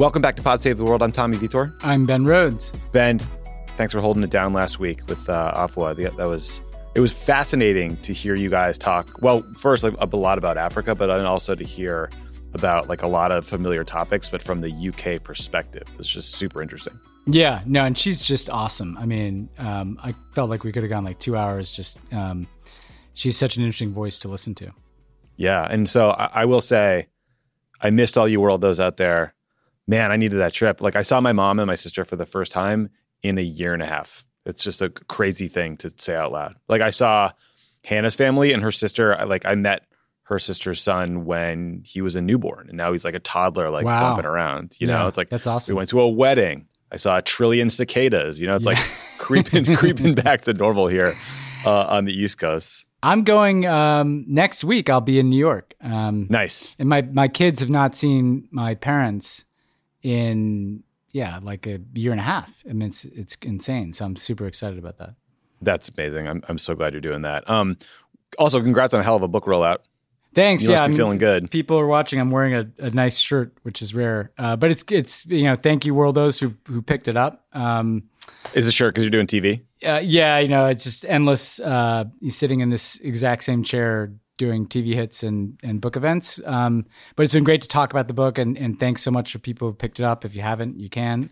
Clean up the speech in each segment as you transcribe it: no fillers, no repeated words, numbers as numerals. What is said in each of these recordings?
Welcome back to Pod Save the World. I'm Tommy Vitor. I'm Ben Rhodes. Ben, thanks for holding it down last week with Afua. It was fascinating to hear you guys talk. Well, first, like, a lot about Africa, but then also to hear about like a lot of familiar topics, but from the UK perspective. It's just super interesting. Yeah, no, and she's just awesome. I mean, I felt like we could have gone like 2 hours. Just she's such an interesting voice to listen to. Yeah, and so I will say, I missed all you worldos out there. Man, I needed that trip. Like, I saw my mom and my sister for the first time in a year and a half. It's just a crazy thing to say out loud. Like, I saw Hannah's family and her sister. I met her sister's son when he was a newborn, and now he's like a toddler, like bumping around. You know, it's like, that's awesome. We went to a wedding. I saw a trillion cicadas. You know, it's like creeping back to normal here on the East Coast. I'm going next week. I'll be in New York. Nice. And my kids have not seen my parents in like a year and a half. I mean, it's insane. So I'm super excited about that. That's amazing. I'm so glad you're doing that. Also, congrats on a hell of a book rollout. Thanks. You must be feeling good. People are watching. I'm wearing a nice shirt, which is rare. But it's thank you, worldos who picked it up. Is the shirt because you're doing TV? Yeah, it's just endless. Sitting in this exact same chair doing TV hits and book events. But it's been great to talk about the book, and thanks so much for people who picked it up. If you haven't, you can.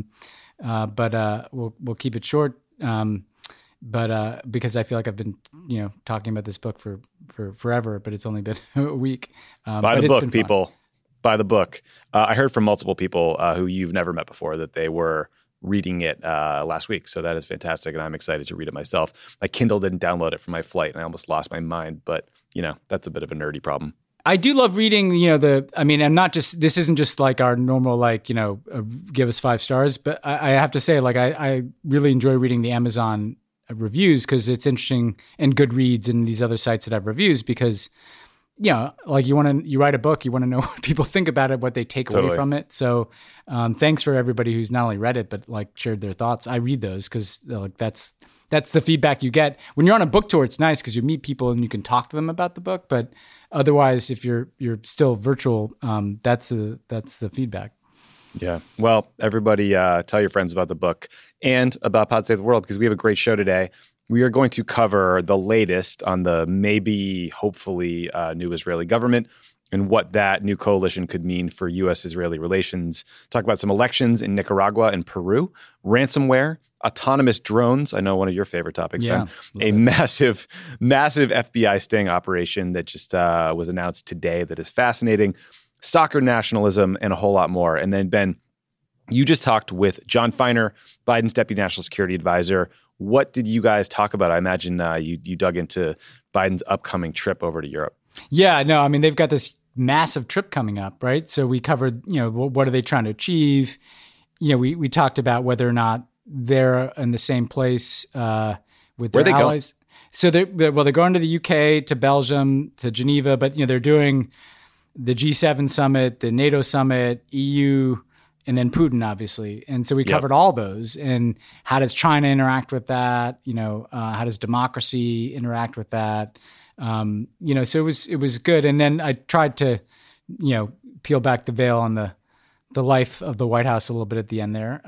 But we'll keep it short. But because I feel like I've been, talking about this book for forever, but it's only been a week. Buy the book, people. Buy the book. I heard from multiple people who you've never met before that they were reading it last week. So that is fantastic, and I'm excited to read it myself. My Kindle didn't download it for my flight, and I almost lost my mind. But, that's a bit of a nerdy problem. I do love reading, I'm not just, this isn't just like our normal, give us 5 stars, but I have to say, I really enjoy reading the Amazon reviews because it's interesting, and Goodreads and these other sites that have reviews because, you write a book, you want to know what people think about it, what they take away from it. So thanks for everybody who's not only read it, but shared their thoughts. I read those because that's the feedback you get. When you're on a book tour, it's nice because you meet people and you can talk to them about the book. But otherwise, if you're still virtual, that's the feedback. Yeah. Well, everybody tell your friends about the book and about Pod Save the World because we have a great show today. We are going to cover the latest on the hopefully new Israeli government and what that new coalition could mean for U.S.-Israeli relations. Talk about some elections in Nicaragua and Peru, ransomware, autonomous drones. I know one of your favorite topics, Ben. A massive FBI sting operation that just was announced today that is fascinating. Soccer nationalism, and a whole lot more. And then, Ben, you just talked with John Feiner, Biden's Deputy National Security Advisor. What did you guys talk about? I imagine you dug into Biden's upcoming trip over to Europe. Yeah, no, I mean, they've got this massive trip coming up, right? So we covered, what are they trying to achieve? We talked about whether or not they're in the same place with their allies. Go? So they're going to the UK, to Belgium, to Geneva, but, they're doing the G7 summit, the NATO summit, EU, and then Putin, obviously. And so we covered all those. And how does China interact with that? How does democracy interact with that? So it was good. And then I tried to, peel back the veil on the life of the White House a little bit at the end there.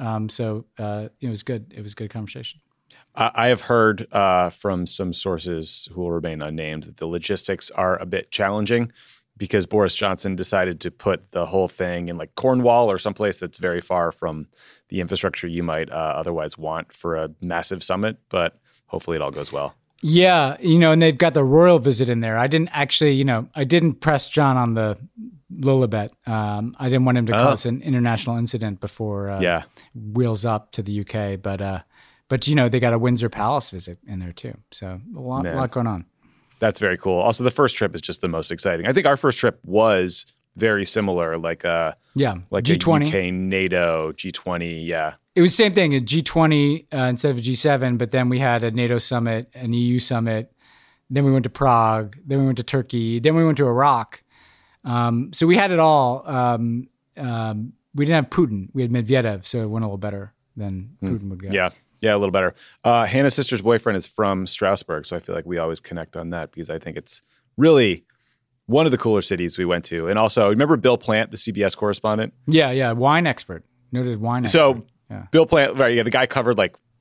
It was good. It was a good conversation. I have heard from some sources who will remain unnamed that the logistics are a bit challenging because Boris Johnson decided to put the whole thing in Cornwall or someplace that's very far from the infrastructure you might otherwise want for a massive summit, but hopefully it all goes well. Yeah, and they've got the royal visit in there. I didn't actually, I didn't press John on the Lilibet. I didn't want him to cause an international incident before wheels up to the UK, but they got a Windsor Palace visit in there too. So a lot going on. That's very cool. Also, the first trip is just the most exciting. I think our first trip was very similar, like G20. A UK, NATO, G20, It was the same thing, a G20 instead of a G7, but then we had a NATO summit, an EU summit. Then we went to Prague. Then we went to Turkey. Then we went to Iraq. So we had it all. We didn't have Putin. We had Medvedev, so it went a little better than Putin would go. Yeah, a little better. Hannah's sister's boyfriend is from Strasbourg, so I feel like we always connect on that because I think it's really one of the cooler cities we went to. And also, remember Bill Plant, the CBS correspondent? Yeah. Wine expert. Noted wine expert. So Bill Plant, right? Yeah, the guy covered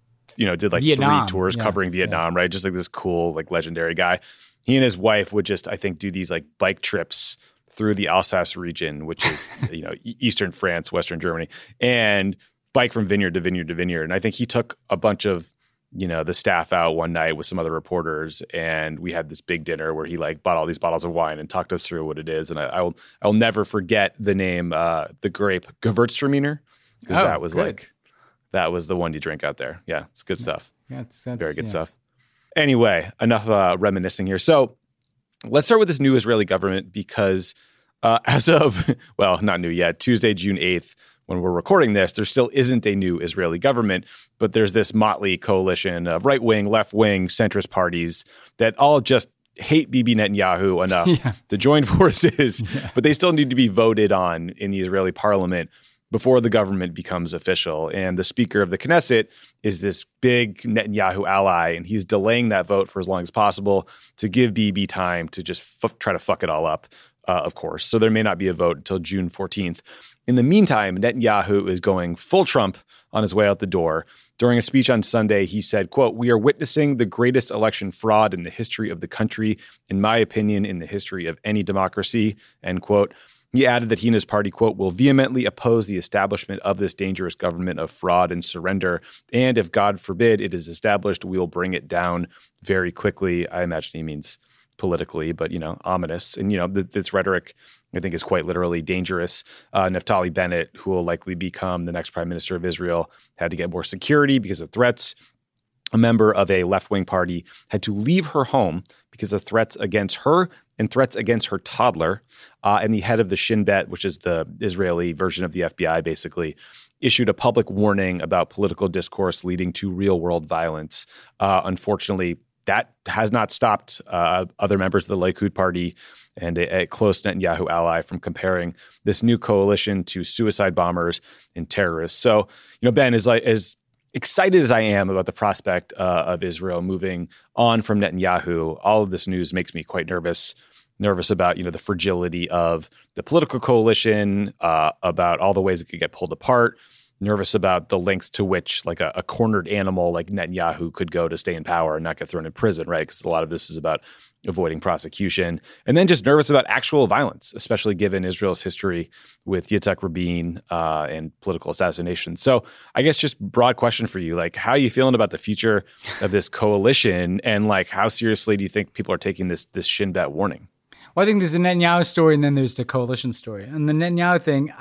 did Vietnam. 3 tours covering Vietnam, right? Just like this cool, legendary guy. He and his wife would just, I think, do these bike trips through the Alsace region, which is, eastern France, western Germany, and bike from vineyard to vineyard to vineyard. And I think he took a bunch of, the staff out one night with some other reporters, and we had this big dinner where he bought all these bottles of wine and talked us through what it is. And I'll never forget the name, the grape Gewürztraminer, because that was good. that was the one you drink out there. Yeah, it's good stuff. Yeah, that's very good stuff. Anyway, enough reminiscing here. So let's start with this new Israeli government because as of, not new yet, Tuesday, June 8th, when we're recording this, there still isn't a new Israeli government, but there's this motley coalition of right-wing, left-wing, centrist parties that all just hate Bibi Netanyahu enough to join forces, but they still need to be voted on in the Israeli parliament before the government becomes official. And the speaker of the Knesset is this big Netanyahu ally, and he's delaying that vote for as long as possible to give Bibi time to just try to fuck it all up, of course. So there may not be a vote until June 14th. In the meantime, Netanyahu is going full Trump on his way out the door. During a speech on Sunday, he said, quote, "We are witnessing the greatest election fraud in the history of the country, in my opinion, in the history of any democracy," end quote. He added that he and his party, quote, "will vehemently oppose the establishment of this dangerous government of fraud and surrender. And if, God forbid, it is established, we will bring it down very quickly." I imagine he means politically, but, ominous. And, this rhetoric, I think, is quite literally dangerous. Naftali Bennett, who will likely become the next prime minister of Israel, had to get more security because of threats. A member of a left-wing party had to leave her home because of threats against her and threats against her toddler. And the head of the Shin Bet, which is the Israeli version of the FBI, basically, issued a public warning about political discourse leading to real-world violence. Unfortunately, that has not stopped other members of the Likud party and a close Netanyahu ally from comparing this new coalition to suicide bombers and terrorists. So, Ben, as excited as I am about the prospect of Israel moving on from Netanyahu, all of this news makes me quite nervous about, the fragility of the political coalition, about all the ways it could get pulled apart, nervous about the lengths to which a cornered animal like Netanyahu could go to stay in power and not get thrown in prison, right? Because a lot of this is about avoiding prosecution. And then just nervous about actual violence, especially given Israel's history with Yitzhak Rabin and political assassination. So I guess just broad question for you, how are you feeling about the future of this coalition? And how seriously do you think people are taking this Shin Bet warning? Well, I think there's the Netanyahu story and then there's the coalition story. And the Netanyahu thing,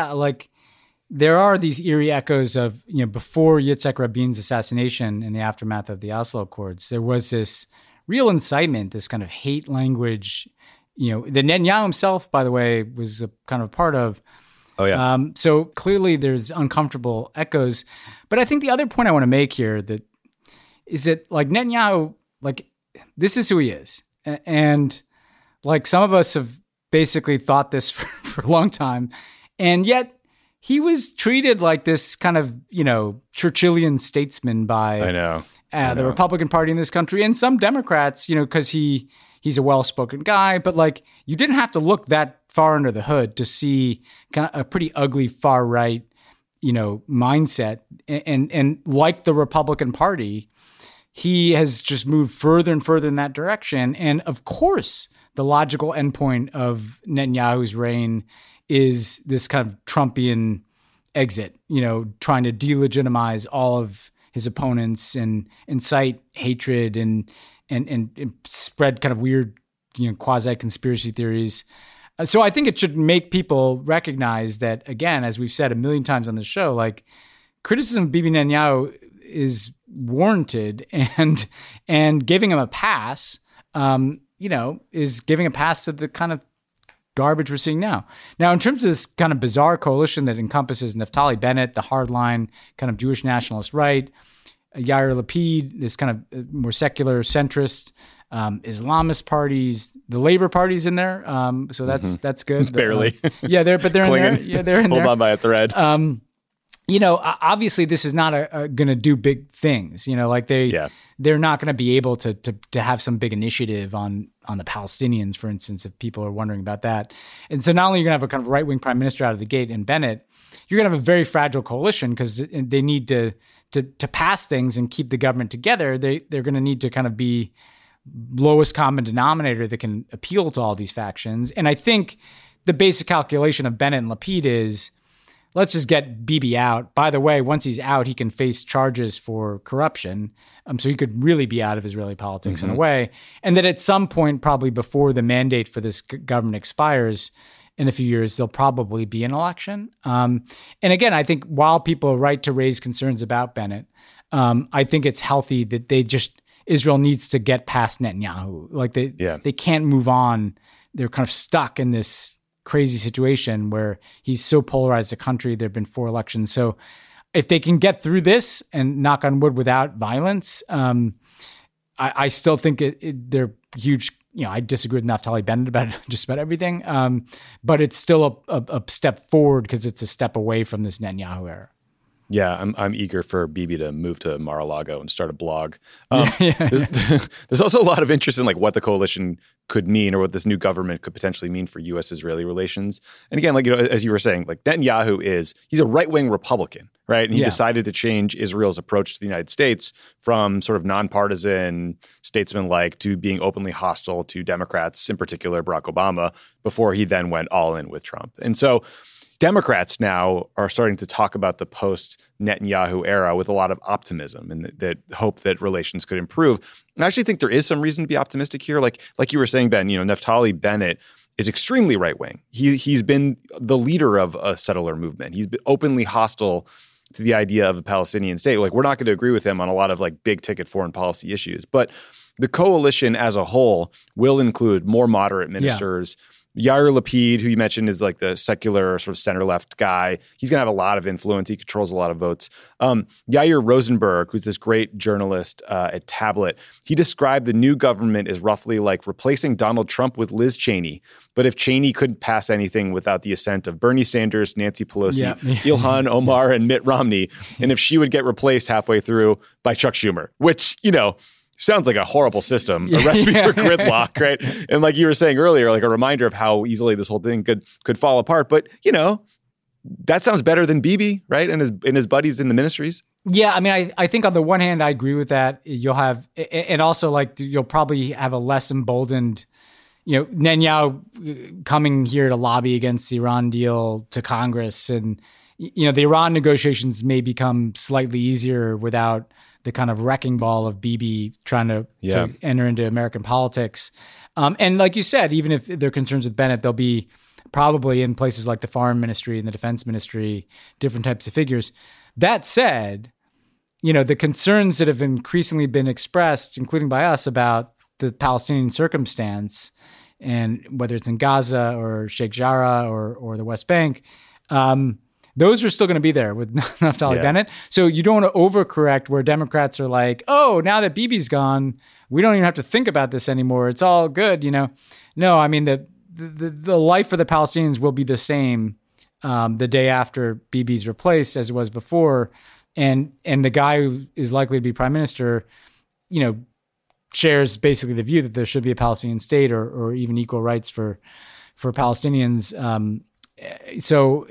there are these eerie echoes of, before Yitzhak Rabin's assassination in the aftermath of the Oslo Accords, there was this real incitement, this kind of hate language, that Netanyahu himself, by the way, was a kind of part of. Oh, yeah. So clearly there's uncomfortable echoes. But I think the other point I want to make here is that Netanyahu, this is who he is. And some of us have basically thought this for a long time. And yet, he was treated like this kind of, Churchillian statesman by the Republican Party in this country and some Democrats, because he's a well-spoken guy. But you didn't have to look that far under the hood to see kind of a pretty ugly far-right, mindset. And like the Republican Party, he has just moved further and further in that direction. And of course, the logical endpoint of Netanyahu's reign is this kind of Trumpian exit, trying to delegitimize all of his opponents and incite hatred and spread kind of weird, quasi-conspiracy theories. So I think it should make people recognize that, again, as we've said a million times on the show, criticism of Bibi Netanyahu is warranted, and giving him a pass, is giving a pass to the kind of garbage we're seeing now. Now, in terms of this kind of bizarre coalition that encompasses Naftali Bennett, the hardline kind of Jewish nationalist right, Yair Lapid, this kind of more secular centrist, Islamist parties, the Labor Party's in there. So that's good. Barely. They're in there. Yeah, they're in there. Hold on by a thread. Obviously this is not going to do big things, like they're not going to be able to have some big initiative on the Palestinians, for instance, if people are wondering about that. And so not only are you going to have a kind of right-wing prime minister out of the gate in Bennett, you're going to have a very fragile coalition because they need to pass things and keep the government together. They're going to need to kind of be lowest common denominator that can appeal to all these factions. And I think the basic calculation of Bennett and Lapid is, let's just get Bibi out. By the way, once he's out, he can face charges for corruption. So he could really be out of Israeli politics in a way. And that at some point, probably before the mandate for this government expires in a few years, there'll probably be an election. And again, I think while people are right to raise concerns about Bennett, I think it's healthy that Israel needs to get past Netanyahu. Like they can't move on. They're kind of stuck in this crazy situation where he's so polarized the country. There have been 4 elections. So if they can get through this and knock on wood without violence, I still think they're huge. I disagree with Naftali Bennett about just about everything. But it's still a step forward because it's a step away from this Netanyahu era. Yeah, I'm eager for Bibi to move to Mar-a-Lago and start a blog. There's also a lot of interest in like what the coalition could mean or what this new government could potentially mean for U.S.-Israeli relations. And again, like as you were saying, like Netanyahu he's a right-wing Republican, right? And he decided to change Israel's approach to the United States from sort of nonpartisan statesman-like to being openly hostile to Democrats, in particular Barack Obama, before he then went all in with Trump. And so Democrats now are starting to talk about the post-Netanyahu era with a lot of optimism and that hope that relations could improve. And I actually think there is some reason to be optimistic here. Like you were saying, Ben, Naftali Bennett is extremely right-wing. He's been the leader of a settler movement. He's been openly hostile to the idea of a Palestinian state. Like, we're not going to agree with him on a lot of like big-ticket foreign policy issues. But the coalition as a whole will include more moderate ministers. Yair Lapid, who you mentioned is like the secular sort of center-left guy, he's going to have a lot of influence. He controls a lot of votes. Yair Rosenberg, who's this great journalist at Tablet, he described the new government as roughly like replacing Donald Trump with Liz Cheney. But if Cheney couldn't pass anything without the assent of Bernie Sanders, Nancy Pelosi, Ilhan Omar, and Mitt Romney, and if she would get replaced halfway through by Chuck Schumer, which, sounds like a horrible system, a recipe for gridlock, right? And like you were saying earlier, like a reminder of how easily this whole thing could fall apart. But, that sounds better than Bibi, right? And his buddies in the ministries. Yeah, I mean, I think on the one hand, I agree with that. You'll have, and also like you'll probably have a less emboldened, Netanyahu coming here to lobby against the Iran deal to Congress. And, the Iran negotiations may become slightly easier without the kind of wrecking ball of Bibi trying to enter into American politics. And like you said, even if there are concerns with Bennett, they'll be probably in places like the foreign ministry and the defense ministry, different types of figures. That said, the concerns that have increasingly been expressed, including by us, about the Palestinian circumstance and whether it's in Gaza or Sheikh Jarrah or the West Bank, those are still going to be there with Naftali Bennett. So you don't want to overcorrect where Democrats are like, oh, now that Bibi's gone, we don't even have to think about this anymore. It's all good, No, I mean, the life for the Palestinians will be the same the day after Bibi's replaced as it was before. And the guy who is likely to be prime minister, shares basically the view that there should be a Palestinian state or even equal rights for Palestinians. So,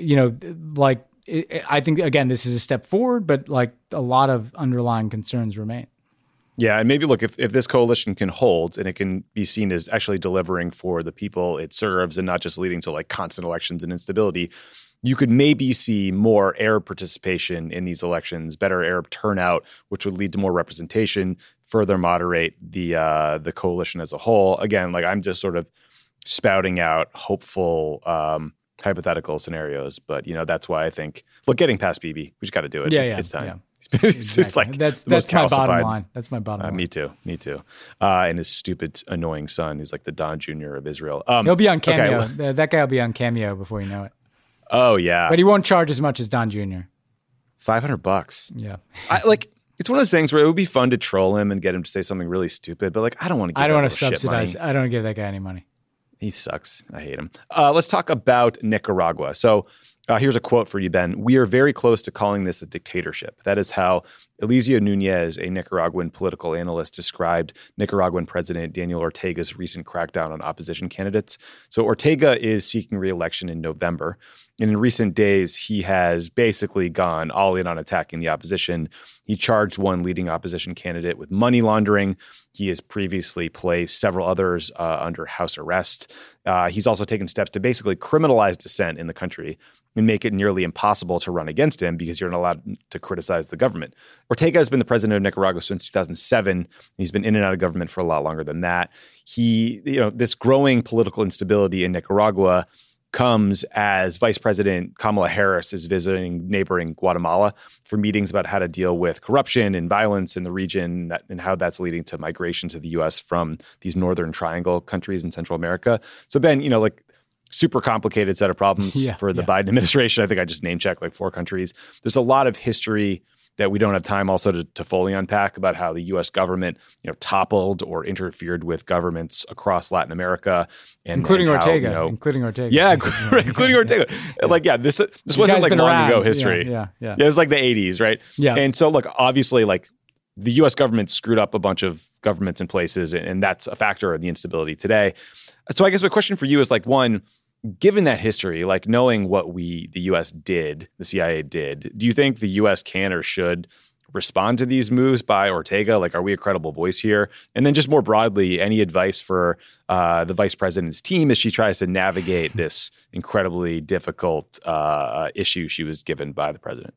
I think, again, this is a step forward, but like a lot of underlying concerns remain. Yeah. And maybe look, if this coalition can hold and it can be seen as actually delivering for the people it serves and not just leading to like constant elections and instability, you could maybe see more Arab participation in these elections, better Arab turnout, which would lead to more representation, further moderate the coalition as a whole. Again, like I'm just sort of spouting out hopeful hypothetical scenarios, but that's why I think, look, getting past Bibi, we just got to do it. It's time. Yeah. It's just like that's my bottom line. That's my bottom line. Me too. And his stupid, annoying son, who's like the Don Jr. of Israel. He'll be on Cameo. Okay. That guy will be on Cameo before you know it. Oh yeah, but he won't charge as much as Don Jr. $500. Yeah, it's one of those things where it would be fun to troll him and get him to say something really stupid, but like I don't want to. I don't want to subsidize. I don't want to give that guy any money. He sucks. I hate him. Let's talk about Nicaragua. So Here's a quote for you, Ben. "We are very close to calling this a dictatorship." That is how Eliseo Nunez, a Nicaraguan political analyst, described Nicaraguan President Daniel Ortega's recent crackdown on opposition candidates. So Ortega is seeking re-election in November. And in recent days, he has basically gone all in on attacking the opposition. He charged one leading opposition candidate with money laundering. He has previously placed several others under house arrest. He's also taken steps to basically criminalize dissent in the country and make it nearly impossible to run against him because you're not allowed to criticize the government. Ortega has been the president of Nicaragua since 2007. He's been in and out of government for a lot longer than that. This growing political instability in Nicaragua comes as Vice President Kamala Harris is visiting neighboring Guatemala for meetings about how to deal with corruption and violence in the region and how that's leading to migration to the U.S. from these Northern Triangle countries in Central America. So, Ben, super complicated set of problems for the Biden administration. I think I just name-checked 4 countries. There's a lot of history that we don't have time also to fully unpack about how the U.S. government, toppled or interfered with governments across Latin America, including Ortega. Yeah, including Ortega. This wasn't long ago history. Yeah. It was the 80s, right? Yeah. And so, obviously, the U.S. government screwed up a bunch of governments in places, and that's a factor of the instability today. So I guess my question for you is one, given that history, knowing what the U.S. did, the CIA did, do you think the U.S. can or should respond to these moves by Ortega? Are we a credible voice here? And then just more broadly, any advice for the vice president's team as she tries to navigate this incredibly difficult issue she was given by the president?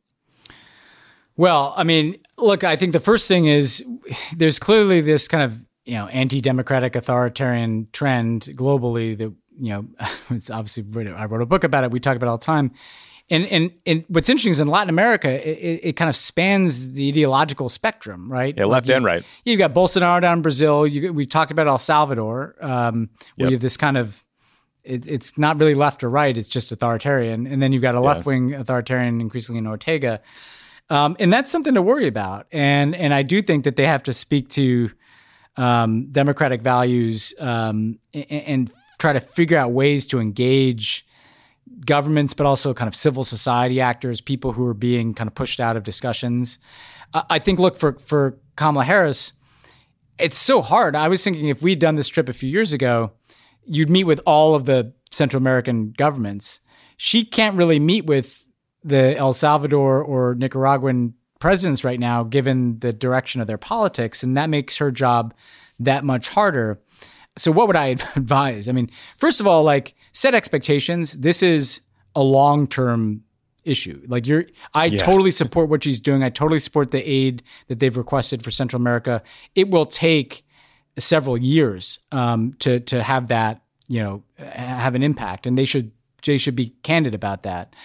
Well, I mean, look, I think the first thing is there's clearly this kind of, anti-democratic authoritarian trend globally that, it's obviously, I wrote a book about it. We talk about it all the time. And what's interesting is in Latin America, it kind of spans the ideological spectrum, right? Yeah, left and right. You've got Bolsonaro down in Brazil. We've talked about El Salvador, where you have this kind of, it's not really left or right. It's just authoritarian. And then you've got a left-wing authoritarian increasingly in Ortega. And that's something to worry about. And I do think that they have to speak to democratic values and try to figure out ways to engage governments, but also kind of civil society actors, people who are being kind of pushed out of discussions. I think, look, for Kamala Harris, it's so hard. I was thinking if we'd done this trip a few years ago, you'd meet with all of the Central American governments. She can't really meet with the El Salvador or Nicaraguan presidents right now, given the direction of their politics, and that makes her job that much harder. So what would I advise? I mean, first of all, set expectations. This is a long-term issue. I totally support what she's doing. I totally support the aid that they've requested for Central America. It will take several years to have that, have an impact, and they should be candid about that.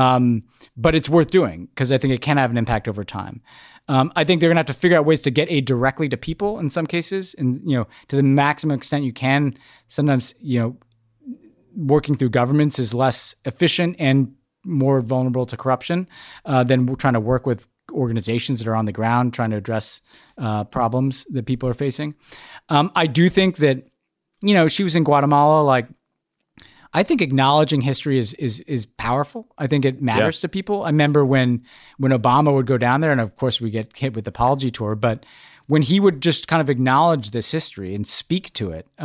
But it's worth doing because I think it can have an impact over time. I think they're going to have to figure out ways to get aid directly to people in some cases, and to the maximum extent you can. Sometimes working through governments is less efficient and more vulnerable to corruption than trying to work with organizations that are on the ground trying to address problems that people are facing. I do think that she was in Guatemala. I think acknowledging history is powerful. I think it matters to people. I remember when Obama would go down there, and of course we get hit with the apology tour, but when he would just kind of acknowledge this history and speak to it,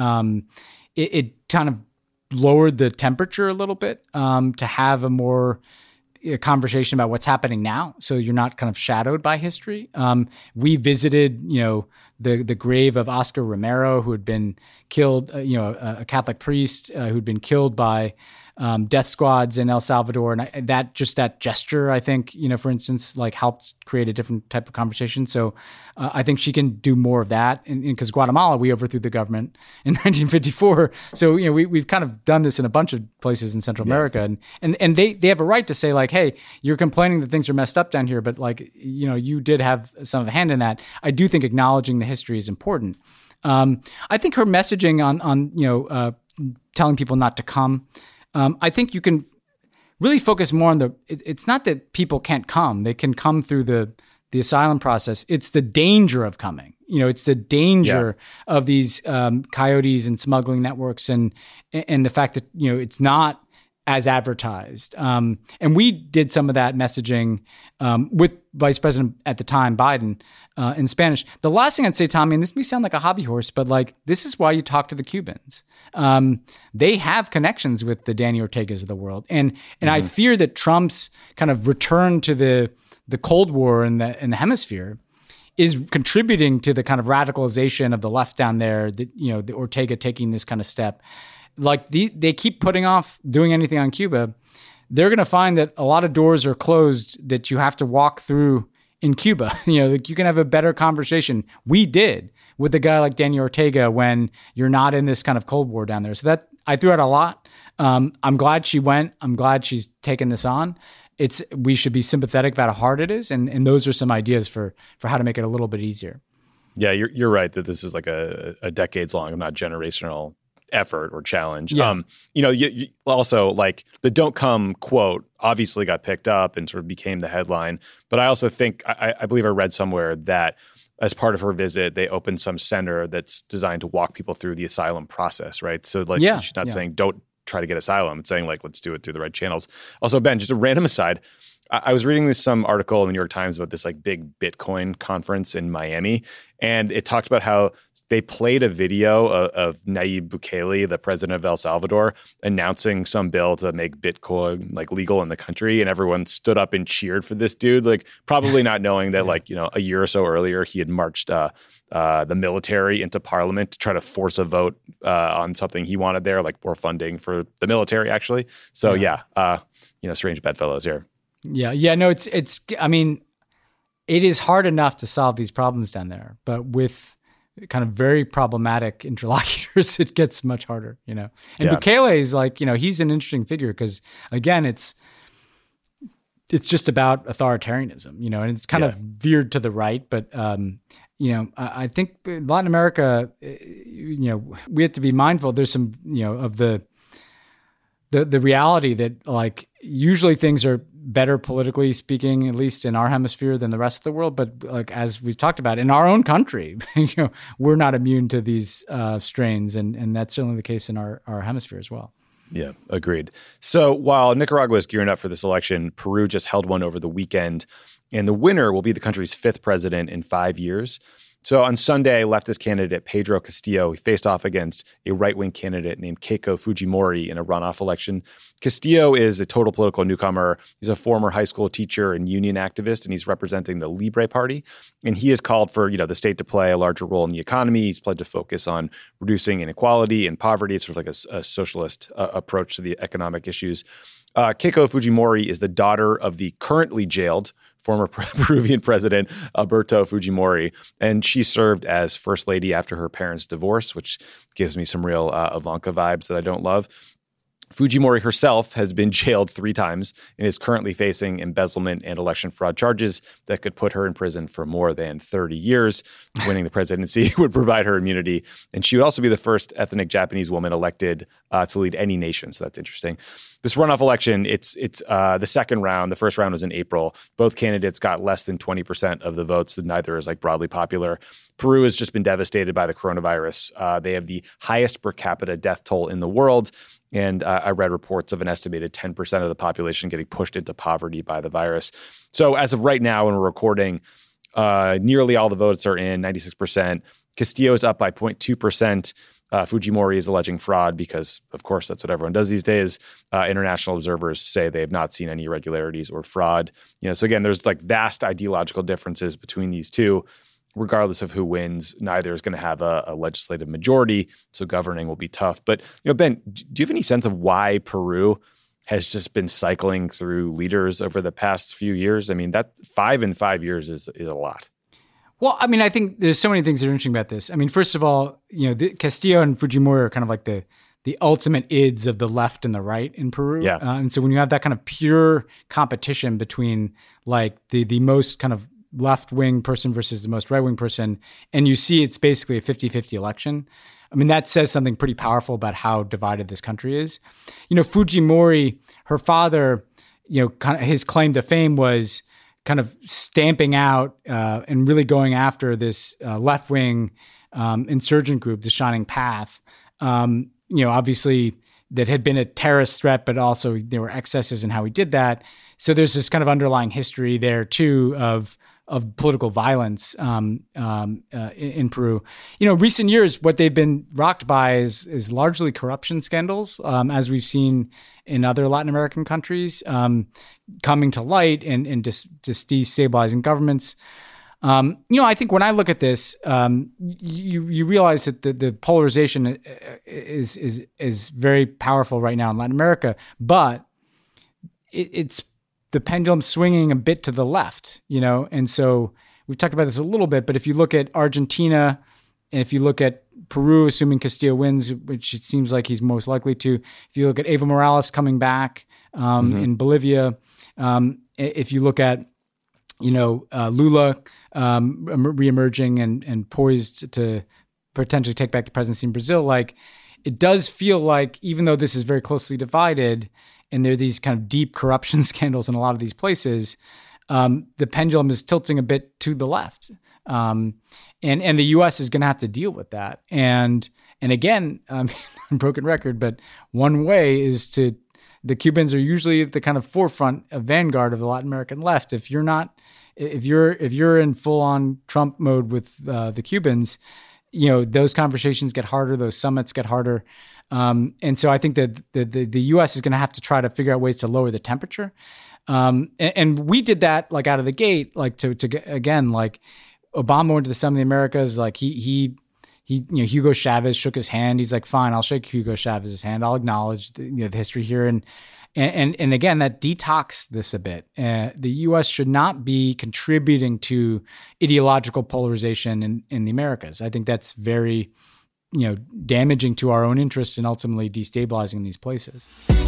it kind of lowered the temperature a little bit to have a conversation about what's happening now, so you're not kind of shadowed by history. We visited, the grave of Oscar Romero, who had been killed, a Catholic priest who'd been killed by death squads in El Salvador. And that gesture, I think, for instance, helped create a different type of conversation. So I think she can do more of that. And because Guatemala, we overthrew the government in 1954. So, we've kind of done this in a bunch of places in Central America. And they have a right to say, hey, you're complaining that things are messed up down here, but you did have some of a hand in that. I do think acknowledging the history is important. I think her messaging on telling people not to come, I think you can really focus more on it's not that people can't come. They can come through the asylum process. It's the danger of coming. It's the danger of these coyotes and smuggling networks and the fact that, it's not as advertised. And we did some of that messaging with Vice President at the time, Biden, in Spanish. The last thing I'd say, Tommy, and this may sound like a hobby horse, but like this is why you talk to the Cubans. They have connections with the Danny Ortegas of the world. And I fear that Trump's kind of return to the Cold War in the hemisphere is contributing to the kind of radicalization of the left down there, that, you know, the Ortega taking this kind of step. Like they keep putting off doing anything on Cuba. They're going to find that a lot of doors are closed that you have to walk through in Cuba. You know, like you can have a better conversation. We did with a guy like Danny Ortega when you're not in this kind of Cold War down there. So that I threw out a lot. I'm glad she went. I'm glad she's taken this on. We should be sympathetic about how hard it is. And those are some ideas for how to make it a little bit easier. Yeah, you're right that this is like a decades long, if not generational effort or challenge. Yeah. You know, you also like the "Don't Come" quote obviously got picked up and sort of became the headline. But I also think I believe I read somewhere that as part of her visit, they opened some center that's designed to walk people through the asylum process, right? So like she's not saying don't try to get asylum. It's saying like let's do it through the right channels. Also, Ben, just a random aside. I was reading some article in the New York Times about this like big Bitcoin conference in Miami, and it talked about how they played a video of Nayib Bukele, the president of El Salvador, announcing some bill to make Bitcoin like legal in the country, and everyone stood up and cheered for this dude, like probably not knowing that like, you know, a year or so earlier he had marched the military into parliament to try to force a vote on something he wanted there, like more funding for the military, actually. So you know, strange bedfellows here. Yeah. No, it's. I mean, it is hard enough to solve these problems down there, but with kind of very problematic interlocutors, it gets much harder. You know, and Bukele is like, you know, he's an interesting figure because again, it's just about authoritarianism, you know, and it's kind of veered to the right, but. You know, I think Latin America, you know, we have to be mindful. There's some, you know, of the reality that like usually things are better politically speaking, at least in our hemisphere, than the rest of the world. But like as we've talked about in our own country, you know, we're not immune to these strains, and that's certainly the case in our hemisphere as well. Yeah, agreed. So while Nicaragua is gearing up for this election, Peru just held one over the weekend, and the winner will be the country's fifth president in 5 years. So on Sunday, leftist candidate Pedro Castillo faced off against a right-wing candidate named Keiko Fujimori in a runoff election. Castillo is a total political newcomer. He's a former high school teacher and union activist, and he's representing the Libre Party. And he has called for, you know, the state to play a larger role in the economy. He's pledged to focus on reducing inequality and poverty. It's sort of like a socialist approach to the economic issues. Keiko Fujimori is the daughter of the currently jailed former Peruvian president Alberto Fujimori, and she served as first lady after her parents' divorce, which gives me some real Ivanka vibes that I don't love. Fujimori herself has been jailed 3 times and is currently facing embezzlement and election fraud charges that could put her in prison for more than 30 years. Winning the presidency would provide her immunity, and she would also be the first ethnic Japanese woman elected to lead any nation. So that's interesting. This runoff election, it's the second round. The first round was in April. Both candidates got less than 20% of the votes, and neither is like broadly popular. Peru has just been devastated by the coronavirus. They have the highest per capita death toll in the world. And I read reports of an estimated 10% of the population getting pushed into poverty by the virus. So as of right now, when we're recording, nearly all the votes are in, 96%. Castillo is up by 0.2%. Fujimori is alleging fraud because, of course, that's what everyone does these days. International observers say they have not seen any irregularities or fraud. You know, so again, there's like vast ideological differences between these two. Regardless of who wins, neither is going to have a legislative majority, so governing will be tough. But, you know, Ben, do you have any sense of why Peru has just been cycling through leaders over the past few years? I mean, that 5 in 5 years is a lot. Well, I mean, I think there's so many things that are interesting about this. I mean, first of all, you know, Castillo and Fujimori are kind of like the ultimate ids of the left and the right in Peru. Yeah. And so when you have that kind of pure competition between like the most kind of left-wing person versus the most right-wing person, and you see it's basically a 50-50 election. I mean, that says something pretty powerful about how divided this country is. You know, Fujimori, her father, you know, kind of his claim to fame was kind of stamping out and really going after this left-wing insurgent group, the Shining Path. You know, obviously that had been a terrorist threat, but also there were excesses in how he did that. So there's this kind of underlying history there too of political violence in Peru. Recent years, what they've been rocked by is largely corruption scandals, as we've seen in other Latin American countries, coming to light and just destabilizing governments. I think when I look at this, you realize that the polarization is very powerful right now in Latin America, but it's the pendulum swinging a bit to the left, and so we've talked about this a little bit, but if you look at Argentina, and if you look at Peru, assuming Castillo wins, which it seems like he's most likely to, if you look at Evo Morales coming back in Bolivia, if you look at, Lula reemerging and poised to potentially take back the presidency in Brazil, like it does feel like, even though this is very closely divided, and there are these kind of deep corruption scandals in a lot of these places, the pendulum is tilting a bit to the left. And the U.S. is going to have to deal with that. And again, broken record, but one way is the Cubans are usually the kind of forefront, a vanguard of the Latin American left. If you're in full on Trump mode with the Cubans, those conversations get harder, those summits get harder. And so I think that the U.S. is going to have to try to figure out ways to lower the temperature. And we did that like out of the gate, like to again, like Obama went to the Summit of the Americas, like he Hugo Chavez shook his hand. He's like, fine, I'll shake Hugo Chavez's hand. I'll acknowledge the history here. And again, that detox this a bit. The U.S. should not be contributing to ideological polarization in the Americas. I think that's very, damaging to our own interests and ultimately destabilizing these places.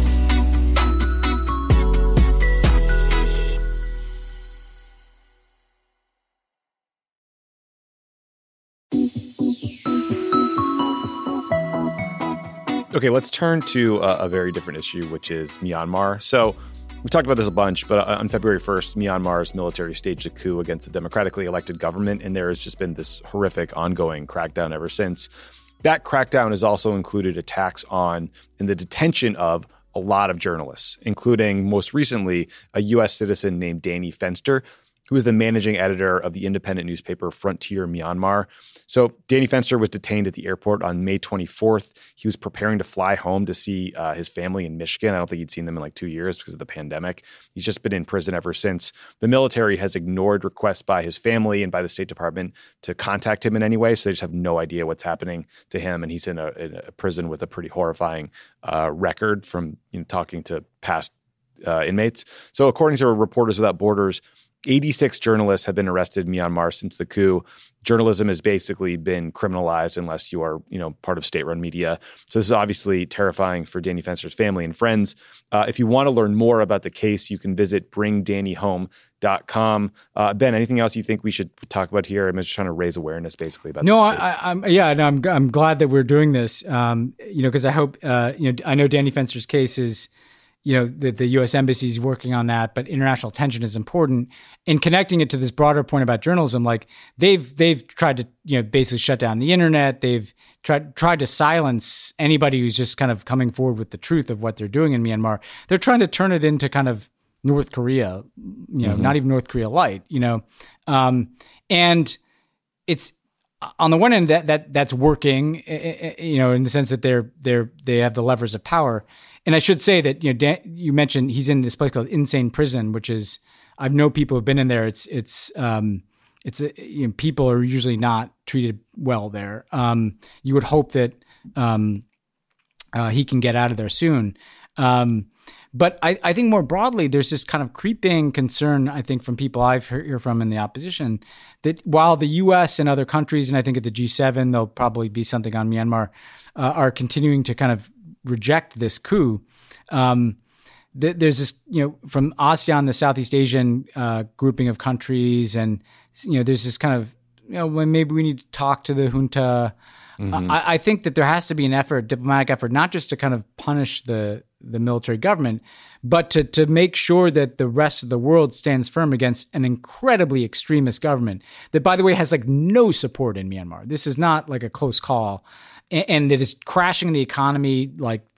Okay, let's turn to a very different issue, which is Myanmar. So we've talked about this a bunch, but on February 1st, Myanmar's military staged a coup against the democratically elected government, and there has just been this horrific ongoing crackdown ever since. That crackdown has also included attacks on and the detention of a lot of journalists, including most recently a U.S. citizen named Danny Fenster, who is the managing editor of the independent newspaper Frontier Myanmar. So Danny Fenster was detained at the airport on May 24th. He was preparing to fly home to see his family in Michigan. I don't think he'd seen them in like 2 years because of the pandemic. He's just been in prison ever since. The military has ignored requests by his family and by the State Department to contact him in any way, so they just have no idea what's happening to him. And he's in a prison with a pretty horrifying record from talking to past inmates. So according to Reporters Without Borders, 86 journalists have been arrested in Myanmar since the coup. Journalism has basically been criminalized unless you are, part of state-run media. So this is obviously terrifying for Danny Fenster's family and friends. If you want to learn more about the case, you can visit bringdannyhome.com. Ben, anything else you think we should talk about here? I'm just trying to raise awareness basically about this case. I'm glad that we're doing this, because I hope, I know Danny Fenster's case is, the U.S. Embassy is working on that, but international attention is important. In connecting it to this broader point about journalism, like they've tried to, basically shut down the internet. They've tried to silence anybody who's just kind of coming forward with the truth of what they're doing in Myanmar. They're trying to turn it into kind of North Korea, not even North Korea light, and it's on the one end that's working, in the sense that they have the levers of power. And I should say that, you mentioned he's in this place called Insane Prison, which is, I've known people who've been in there. People are usually not treated well there. You would hope that he can get out of there soon. But I think more broadly, there's this kind of creeping concern, I think, from people I've heard from in the opposition, that while the U.S. and other countries, and I think at the G7, there'll probably be something on Myanmar, are continuing to kind of reject this coup. There's this, from ASEAN, the Southeast Asian grouping of countries, and there's this kind of, when maybe we need to talk to the junta. Mm-hmm. I think that there has to be an effort, diplomatic effort, not just to kind of punish the military government, but to make sure that the rest of the world stands firm against an incredibly extremist government that, by the way, has like no support in Myanmar. This is not like a close call. And that is crashing the economy like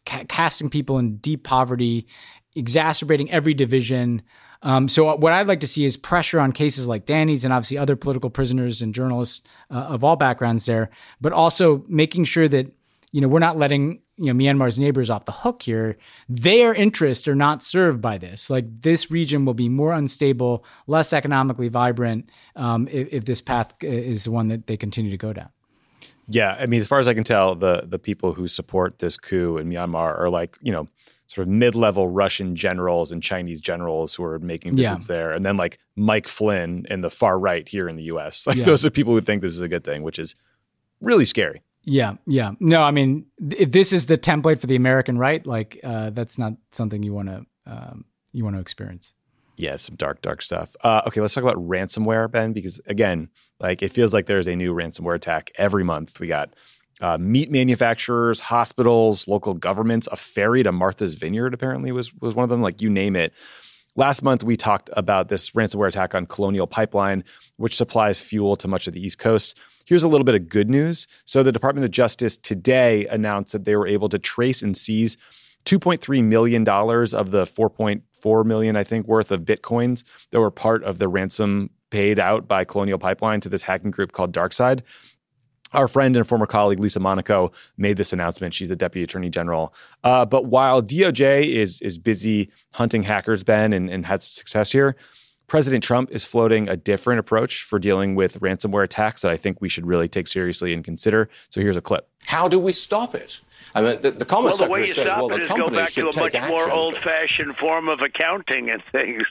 casting people in deep poverty, exacerbating every division. So what I'd like to see is pressure on cases like Danny's and obviously other political prisoners and journalists of all backgrounds there, but also making sure that, we're not letting, Myanmar's neighbors off the hook here. Their interests are not served by this. Like, this region will be more unstable, less economically vibrant if this path is the one that they continue to go down. Yeah. I mean, as far as I can tell, the people who support this coup in Myanmar are like, sort of mid-level Russian generals and Chinese generals who are making visits there. And then like Mike Flynn and the far right here in the US. Like those are people who think this is a good thing, which is really scary. Yeah. Yeah. No, I mean, if this is the template for the American right, like that's not something you want to experience. Yeah, some dark, dark stuff. Okay, let's talk about ransomware, Ben, because again, like it feels like there's a new ransomware attack every month. We got meat manufacturers, hospitals, local governments. A ferry to Martha's Vineyard apparently was one of them. Like, you name it. Last month, we talked about this ransomware attack on Colonial Pipeline, which supplies fuel to much of the East Coast. Here's a little bit of good news. So the Department of Justice today announced that they were able to trace and seize $2.3 million of the $4.4 million, I think, worth of Bitcoins that were part of the ransom paid out by Colonial Pipeline to this hacking group called DarkSide. Our friend and former colleague, Lisa Monaco, made this announcement. She's the Deputy Attorney General. But while DOJ is busy hunting hackers, Ben, and had some success here, President Trump is floating a different approach for dealing with ransomware attacks that I think we should really take seriously and consider. So here's a clip. How do we stop it? I mean, the Commerce Secretary says, well, the companies should take action. Go back to a much more old-fashioned form of accounting and things.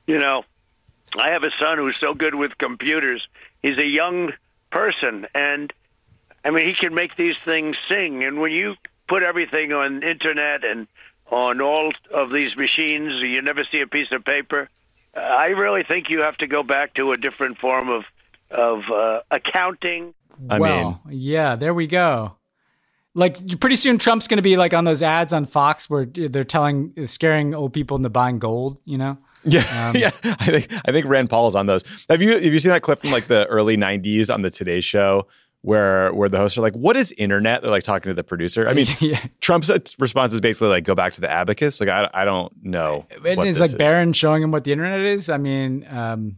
I have a son who's so good with computers. He's a young person, and I mean, he can make these things sing. And when you put everything on internet and on all of these machines, you never see a piece of paper. I really think you have to go back to a different form of accounting. Yeah, there we go. Like, pretty soon Trump's going to be like on those ads on Fox where they're scaring old people into buying gold, Yeah, yeah. I think Rand Paul is on those. Have you seen that clip from like the early '90s on the Today Show where the hosts are like, "What is internet?" They're like talking to the producer. I mean, Trump's response is basically like, "Go back to the abacus." Like, I don't know. It's like Barron showing him what the internet is. I mean,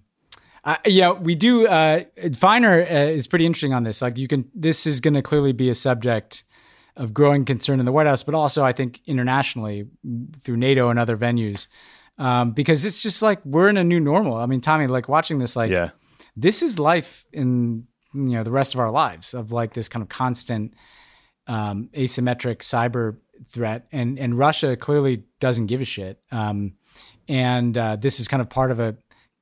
we do. Viner is pretty interesting on this. Like, this is going to clearly be a subject of growing concern in the White House, but also I think internationally through NATO and other venues, because it's just like we're in a new normal. I mean, Tommy, like watching this, like this is life in the rest of our lives, of like this kind of constant asymmetric cyber threat, and Russia clearly doesn't give a shit. And this is kind of part of a,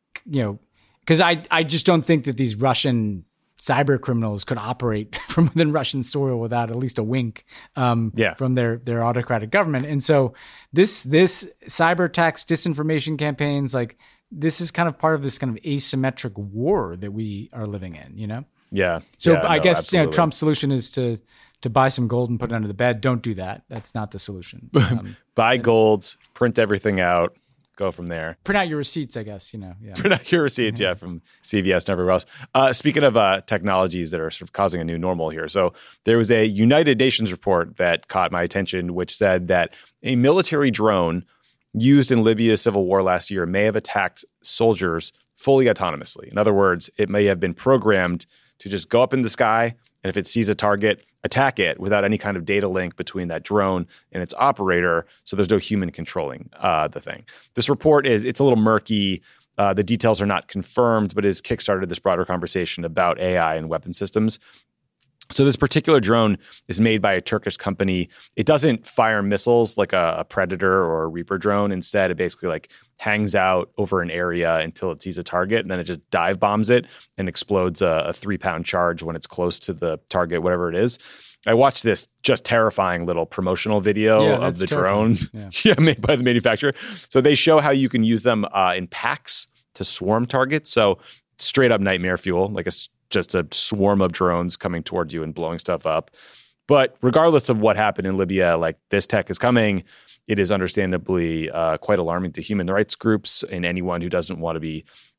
because I just don't think that these Russian cyber criminals could operate from within Russian soil without at least a wink from their autocratic government. And so this cyber attacks, disinformation campaigns, like this is kind of part of this kind of asymmetric war that we are living in, Yeah. So I guess absolutely. Trump's solution is to buy some gold and put it under the bed. Don't do that. That's not the solution. Buy gold, print everything out, go from there. Print out your receipts, I guess, Yeah. Print out your receipts, from CVS and everywhere else. Speaking of technologies that are sort of causing a new normal here. So there was a United Nations report that caught my attention, which said that a military drone used in Libya's civil war last year may have attacked soldiers fully autonomously. In other words, it may have been programmed to just go up in the sky, and if it sees a target, attack it without any kind of data link between that drone and its operator, so there's no human controlling the thing. This report it's a little murky. The details are not confirmed, but has kickstarted this broader conversation about AI and weapon systems. So this particular drone is made by a Turkish company. It doesn't fire missiles like a Predator or a Reaper drone. Instead, it basically like hangs out over an area until it sees a target, and then it just dive bombs it and explodes a 3-pound charge when it's close to the target, whatever it is. I watched this just terrifying little promotional video of the drone made by the manufacturer. So they show how you can use them in packs to swarm targets. So straight up nightmare fuel, like just a swarm of drones coming towards you and blowing stuff up. But regardless of what happened in Libya, like this tech is coming. It is understandably quite alarming to human rights groups and anyone who doesn't want to be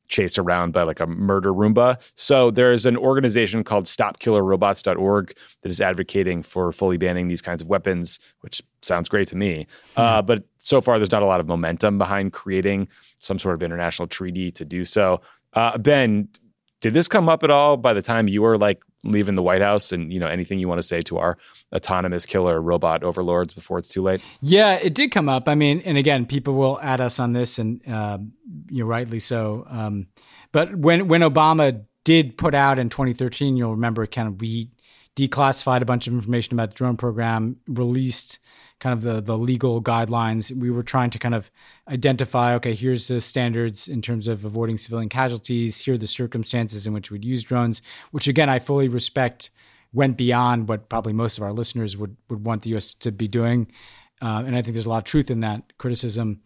chased around by like a murder Roomba. So there's an organization called StopKillerRobots.org that is advocating for fully banning these kinds of weapons, which sounds great to me. But so far, there's not a lot of momentum behind creating some sort of international treaty to do so. Ben, did this come up at all by the time you were like leaving the White House, and anything you want to say to our autonomous killer robot overlords before it's too late? Yeah, it did come up. I mean, and again, people will add us on this, and rightly so. But when Obama did put out in 2013, you'll remember, kind of we declassified a bunch of information about the drone program, released kind of the legal guidelines. We were trying to kind of identify, okay, here's the standards in terms of avoiding civilian casualties. Here are the circumstances in which we'd use drones, which again, I fully respect went beyond what probably most of our listeners would want the U.S. to be doing. And I think there's a lot of truth in that criticism.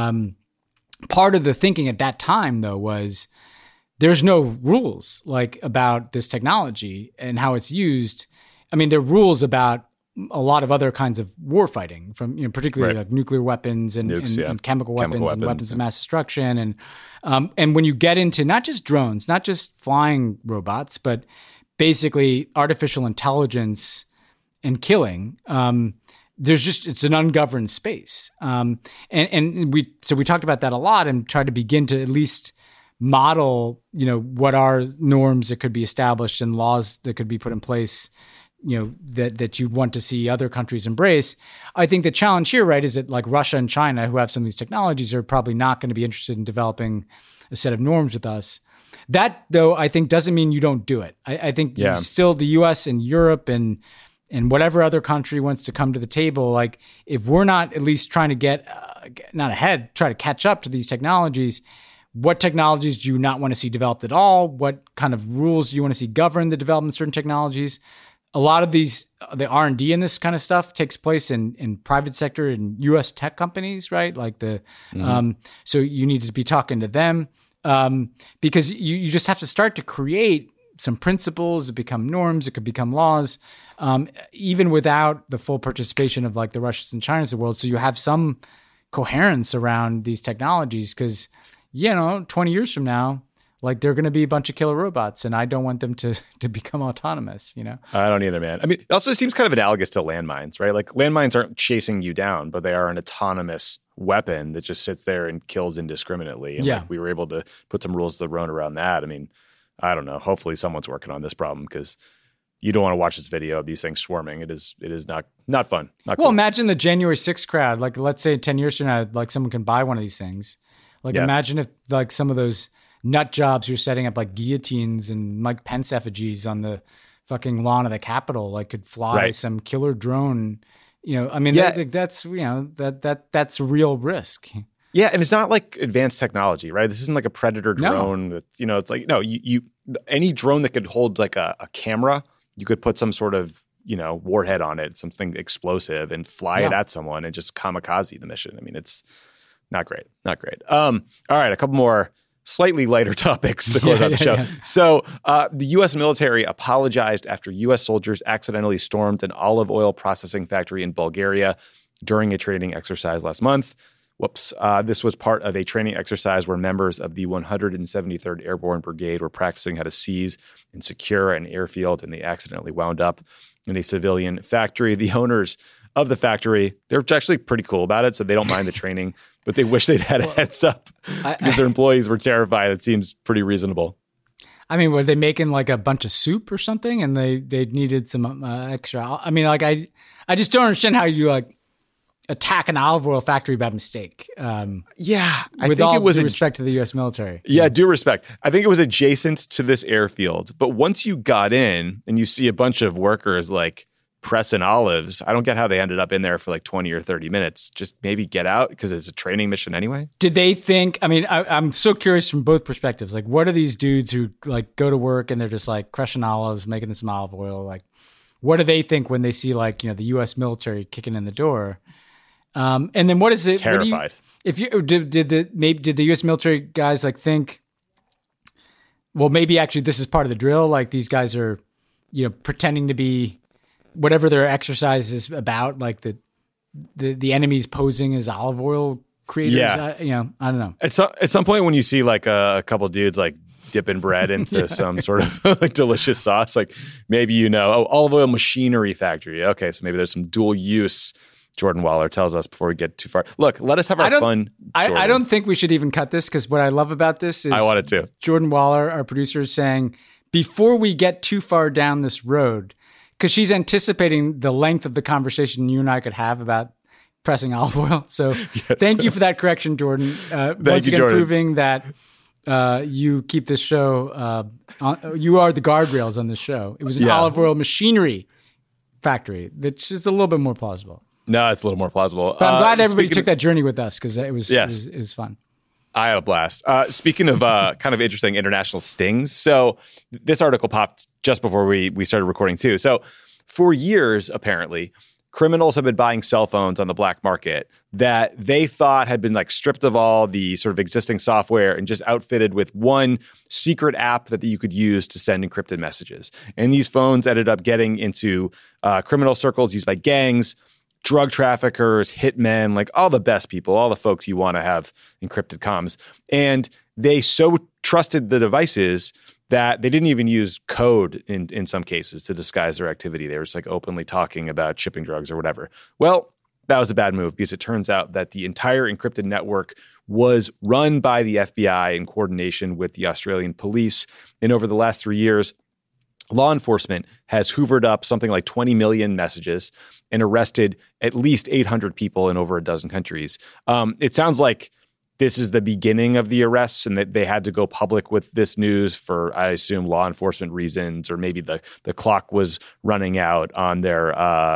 Part of the thinking at that time, though, was there's no rules like about this technology and how it's used. I mean, there are rules about a lot of other kinds of war fighting, from particularly like nuclear weapons and chemical weapons and weapons of mass destruction, and when you get into not just drones, not just flying robots, but basically artificial intelligence and killing, it's an ungoverned space, and we talked about that a lot and tried to begin to at least model what are norms that could be established and laws that could be put in place that you want to see other countries embrace. I think the challenge here, right, is that like Russia and China, who have some of these technologies, are probably not going to be interested in developing a set of norms with us. That, though, I think doesn't mean you don't do it. I think still the U.S. and Europe and whatever other country wants to come to the table, like if we're not at least trying to get, not ahead, try to catch up to these technologies, what technologies do you not want to see developed at all? What kind of rules do you want to see govern the development of certain technologies? A lot of the R&D in this kind of stuff takes place in private sector and U.S. tech companies, right? Like so you need to be talking to them because you just have to start to create some principles that become norms, that could become laws, even without the full participation of like the Russians and Chinas of the world. So you have some coherence around these technologies because, 20 years from now, like they're going to be a bunch of killer robots, and I don't want them to become autonomous. I don't either, man. I mean, it also seems kind of analogous to landmines, right? Like landmines aren't chasing you down, but they are an autonomous weapon that just sits there and kills indiscriminately. And like, we were able to put some rules of the road around that. I mean, I don't know. Hopefully, someone's working on this problem because you don't want to watch this video of these things swarming. It is not fun. Not cool. Imagine the January 6th crowd. Like, let's say 10 years from now, like someone can buy one of these things. Like, imagine if like some of those nut jobs you're setting up like guillotines and Mike Pence effigies on the fucking lawn of the Capitol, like could fly some killer drone. I mean, that's that's a real risk. Yeah, and it's not like advanced technology, right? This isn't like a Predator drone. That, it's like you any drone that could hold like a camera, you could put some sort of warhead on it, something explosive, and fly it at someone and just kamikaze the mission. I mean, it's not great. All right, a couple more slightly lighter topics to close out the show. Yeah. So the U.S. military apologized after U.S. soldiers accidentally stormed an olive oil processing factory in Bulgaria during a training exercise last month. Whoops. This was part of a training exercise where members of the 173rd Airborne Brigade were practicing how to seize and secure an airfield, and they accidentally wound up in a civilian factory. The owners of the factory, they're actually pretty cool about it, so they don't mind the training, but they wish they'd had a heads up because their employees were terrified. It seems pretty reasonable. I mean, were they making like a bunch of soup or something, and they needed some extra? I mean, like I just don't understand how you like attack an olive oil factory by mistake. I think all it was due respect to the U.S. military. Yeah, due respect. I think it was adjacent to this airfield, but once you got in and you see a bunch of workers like pressing olives, I don't get how they ended up in there for like 20 or 30 minutes. Just maybe get out because it's a training mission anyway. Did they think, I mean, I'm so curious from both perspectives. Like, what are these dudes who like go to work and they're just like crushing olives, making some olive oil? Like, what do they think when they see like, the U.S. military kicking in the door? And then what is it? Terrified. Did the U.S. military guys like think, well, maybe actually this is part of the drill. Like these guys are, pretending to be whatever their exercise is about, like the enemy's posing as olive oil creators. Yeah. I don't know. At some point when you see like a couple dudes like dipping bread into some sort of like delicious sauce, like maybe olive oil machinery factory. Okay, so maybe there's some dual use. Jordan Waller tells us before we get too far. Look, let us have our fun. I don't think we should even cut this, because what I love about this is I wanted to. Jordan Waller, our producer, is saying before we get too far down this road, because she's anticipating the length of the conversation you and I could have about pressing olive oil. So thank you for that correction, Jordan. Once again, Jordan. Proving that you keep this show, you are the guardrails on this show. It was an olive oil machinery factory, which is a little bit more plausible. No, it's a little more plausible. But I'm glad everybody took that journey with us, because it was fun. I had a blast. Speaking of kind of interesting international stings, so this article popped just before we started recording too. So for years, apparently, criminals have been buying cell phones on the black market that they thought had been like stripped of all the sort of existing software and just outfitted with one secret app that you could use to send encrypted messages. And these phones ended up getting into criminal circles used by gangs, drug traffickers, hitmen, like all the best people, all the folks you want to have encrypted comms. And they so trusted the devices that they didn't even use code in some cases to disguise their activity. They were just like openly talking about shipping drugs or whatever. Well, that was a bad move, because it turns out that the entire encrypted network was run by the FBI in coordination with the Australian police. And over the last 3 years, law enforcement has hoovered up something like 20 million messages and arrested at least 800 people in over a dozen countries. It sounds like this is the beginning of the arrests, and that they had to go public with this news for, I assume, law enforcement reasons, or maybe the clock was running out on their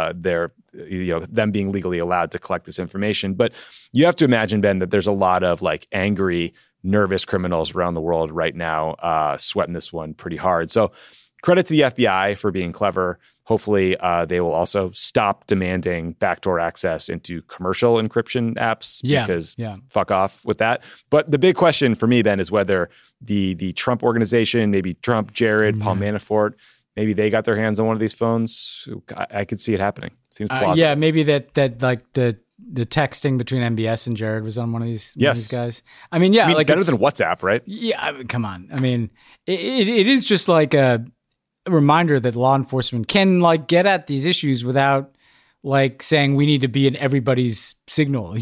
them being legally allowed to collect this information. But you have to imagine, Ben, that there's a lot of like angry, nervous criminals around the world right now sweating this one pretty hard. So credit to the FBI for being clever. Hopefully, they will also stop demanding backdoor access into commercial encryption apps, because fuck off with that. But the big question for me, Ben, is whether the Trump organization, maybe Trump, Jared, Paul Manafort, maybe they got their hands on one of these phones. I could see it happening. Seems plausible. Maybe that like the texting between MBS and Jared was on one of these guys. I mean, like better than WhatsApp, right? Yeah, come on. I mean, it is just like a reminder that law enforcement can like get at these issues without like saying we need to be in everybody's signal,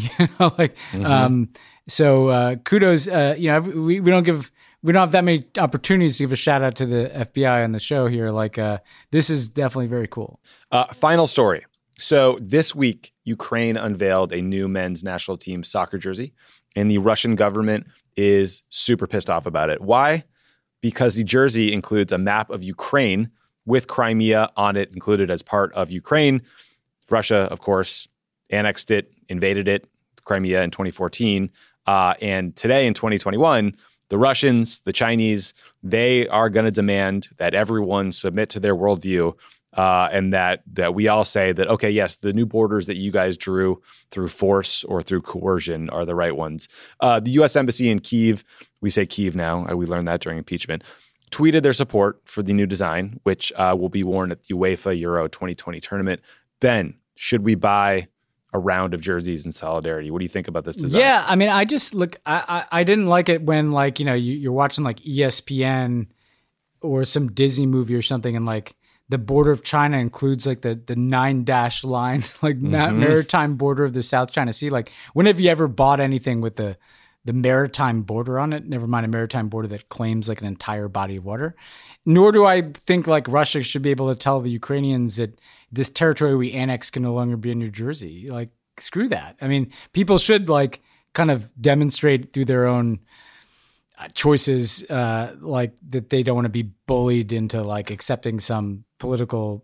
so kudos. We don't have that many opportunities to give a shout out to the FBI on the show here. Like this is definitely very cool. Final story. So this week, Ukraine unveiled a new men's national team soccer jersey, and the Russian government is super pissed off about it. Why? Because the jersey includes a map of Ukraine with Crimea on it, included as part of Ukraine. Russia, of course, annexed it, invaded it, Crimea in 2014. And today in 2021, the Russians, the Chinese, they are going to demand that everyone submit to their worldview, and that we all say that, okay, yes, the new borders that you guys drew through force or through coercion are the right ones. The U.S. Embassy in Kyiv, we say Kyiv now, we learned that during impeachment, tweeted their support for the new design, which will be worn at the UEFA Euro 2020 tournament. Ben, should we buy a round of jerseys in solidarity? What do you think about this design? Yeah, I mean, I didn't like it when you're watching like ESPN or some Disney movie or something, and like the border of China includes like the 9-dash line, like maritime border of the South China Sea. Like, when have you ever bought anything with the maritime border on it? Never mind a maritime border that claims like an entire body of water. Nor do I think like Russia should be able to tell the Ukrainians that this territory we annex can no longer be in New Jersey. Like, screw that. I mean, people should like kind of demonstrate through their own choices, like that they don't want to be bullied into like accepting some political,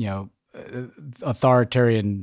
authoritarian,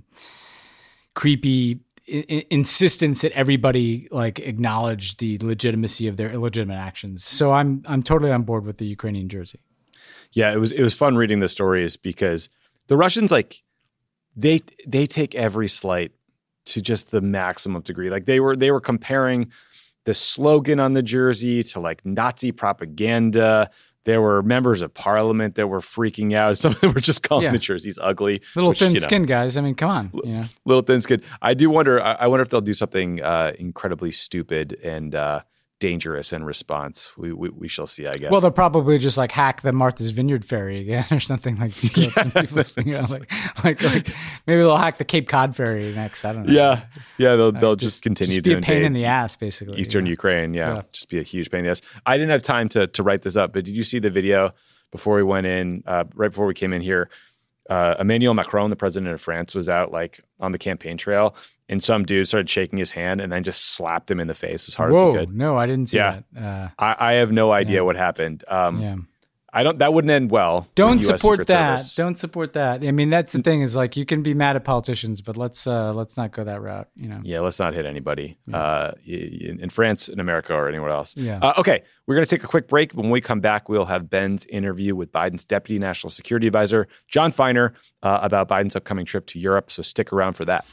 creepy insistence that everybody like acknowledge the legitimacy of their illegitimate actions. So I'm totally on board with the Ukrainian jersey. Yeah, it was fun reading the stories, because the Russians, like, they take every slight to just the maximum degree. Like they were comparing the slogan on the jersey to like Nazi propaganda. There were members of parliament that were freaking out. Some of them were just calling the jerseys ugly. Little thin-skinned guys. I mean, come on. Little thin-skinned. I do wonder. I wonder if they'll do something incredibly stupid and dangerous in response. We shall see, I guess. Well, they'll probably just like hack the Martha's Vineyard ferry again or something like that. Like maybe they'll hack the Cape Cod ferry next. I don't know. Yeah. They'll just continue to be a pain in the ass, basically. Eastern Ukraine. Yeah, just be a huge pain in the ass. I didn't have time to write this up, but did you see the video before we went in? Right before we came in here, Emmanuel Macron, the president of France, was out like on the campaign trail, and some dude started shaking his hand and then just slapped him in the face as hard as he could. No, I didn't see that. I have no idea what happened. That wouldn't end well. Don't support that. Don't support that. I mean, that's the thing is like you can be mad at politicians, but let's not go that route. Yeah, let's not hit anybody in France, in America, or anywhere else. Yeah. Okay, we're going to take a quick break. When we come back, we'll have Ben's interview with Biden's Deputy National Security Advisor, Jon Finer, about Biden's upcoming trip to Europe. So stick around for that.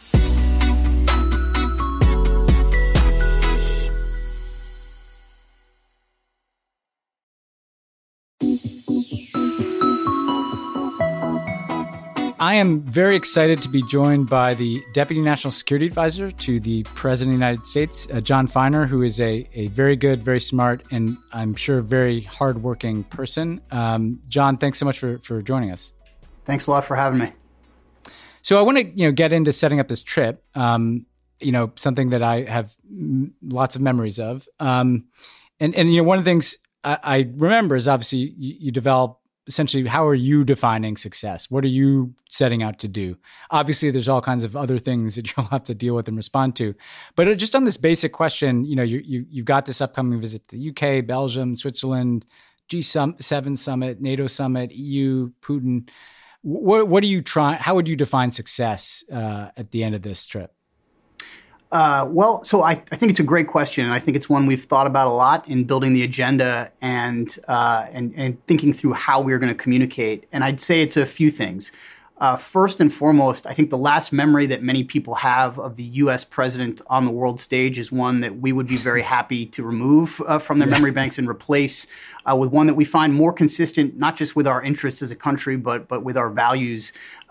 I am very excited to be joined by the Deputy National Security Advisor to the President of the United States, Jon Finer, who is a very good, very smart, and I'm sure very hardworking person. Jon, thanks so much for joining us. Thanks a lot for having me. So I want to get into setting up this trip. Something that I have lots of memories of, and one of the things I remember is obviously you develop. Essentially, how are you defining success? What are you setting out to do? Obviously, there's all kinds of other things that you'll have to deal with and respond to. But just on this basic question, you've got this upcoming visit to the UK, Belgium, Switzerland, G7 summit, NATO summit, EU, Putin. What are you trying? How would you define success at the end of this trip? So I think it's a great question, and I think it's one we've thought about a lot in building the agenda and thinking through how we're going to communicate. And I'd say it's a few things. First and foremost, I think the last memory that many people have of the U.S. president on the world stage is one that we would be very happy to remove from their memory banks and replace with one that we find more consistent, not just with our interests as a country, but with our values.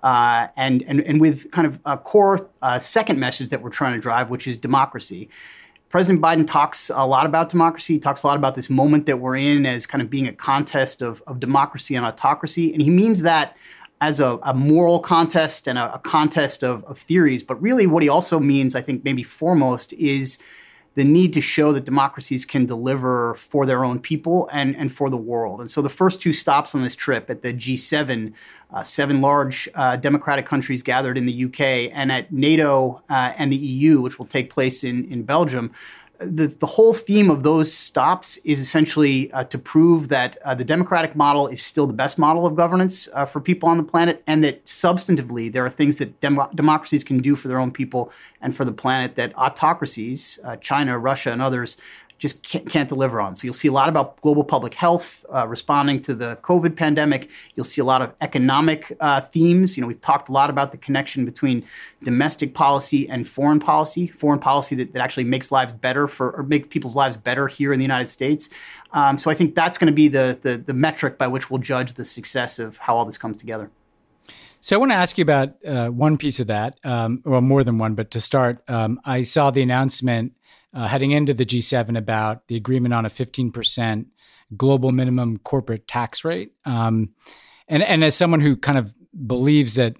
And with kind of a core second message that we're trying to drive, which is democracy. President Biden talks a lot about democracy. He talks a lot about this moment that we're in as kind of being a contest of democracy and autocracy. And he means that as a moral contest and a contest of theories. But really what he also means, I think maybe foremost, is the need to show that democracies can deliver for their own people and for the world. And so the first two stops on this trip at the G7, 7 large democratic countries gathered in the UK, and at NATO and the EU, which will take place in Belgium, the whole theme of those stops is essentially to prove that the democratic model is still the best model of governance for people on the planet, and that substantively there are things that democracies can do for their own people and for the planet that autocracies, China, Russia, and others, just can't deliver on. So you'll see a lot about global public health, responding to the COVID pandemic. You'll see a lot of economic themes. We've talked a lot about the connection between domestic policy and foreign policy that actually makes lives better or make people's lives better here in the United States. So I think that's going to be the metric by which we'll judge the success of how all this comes together. So I want to ask you about one piece of that, or more than one, but to start, I saw the announcement heading into the G7 about the agreement on a 15% global minimum corporate tax rate. And as someone who kind of believes that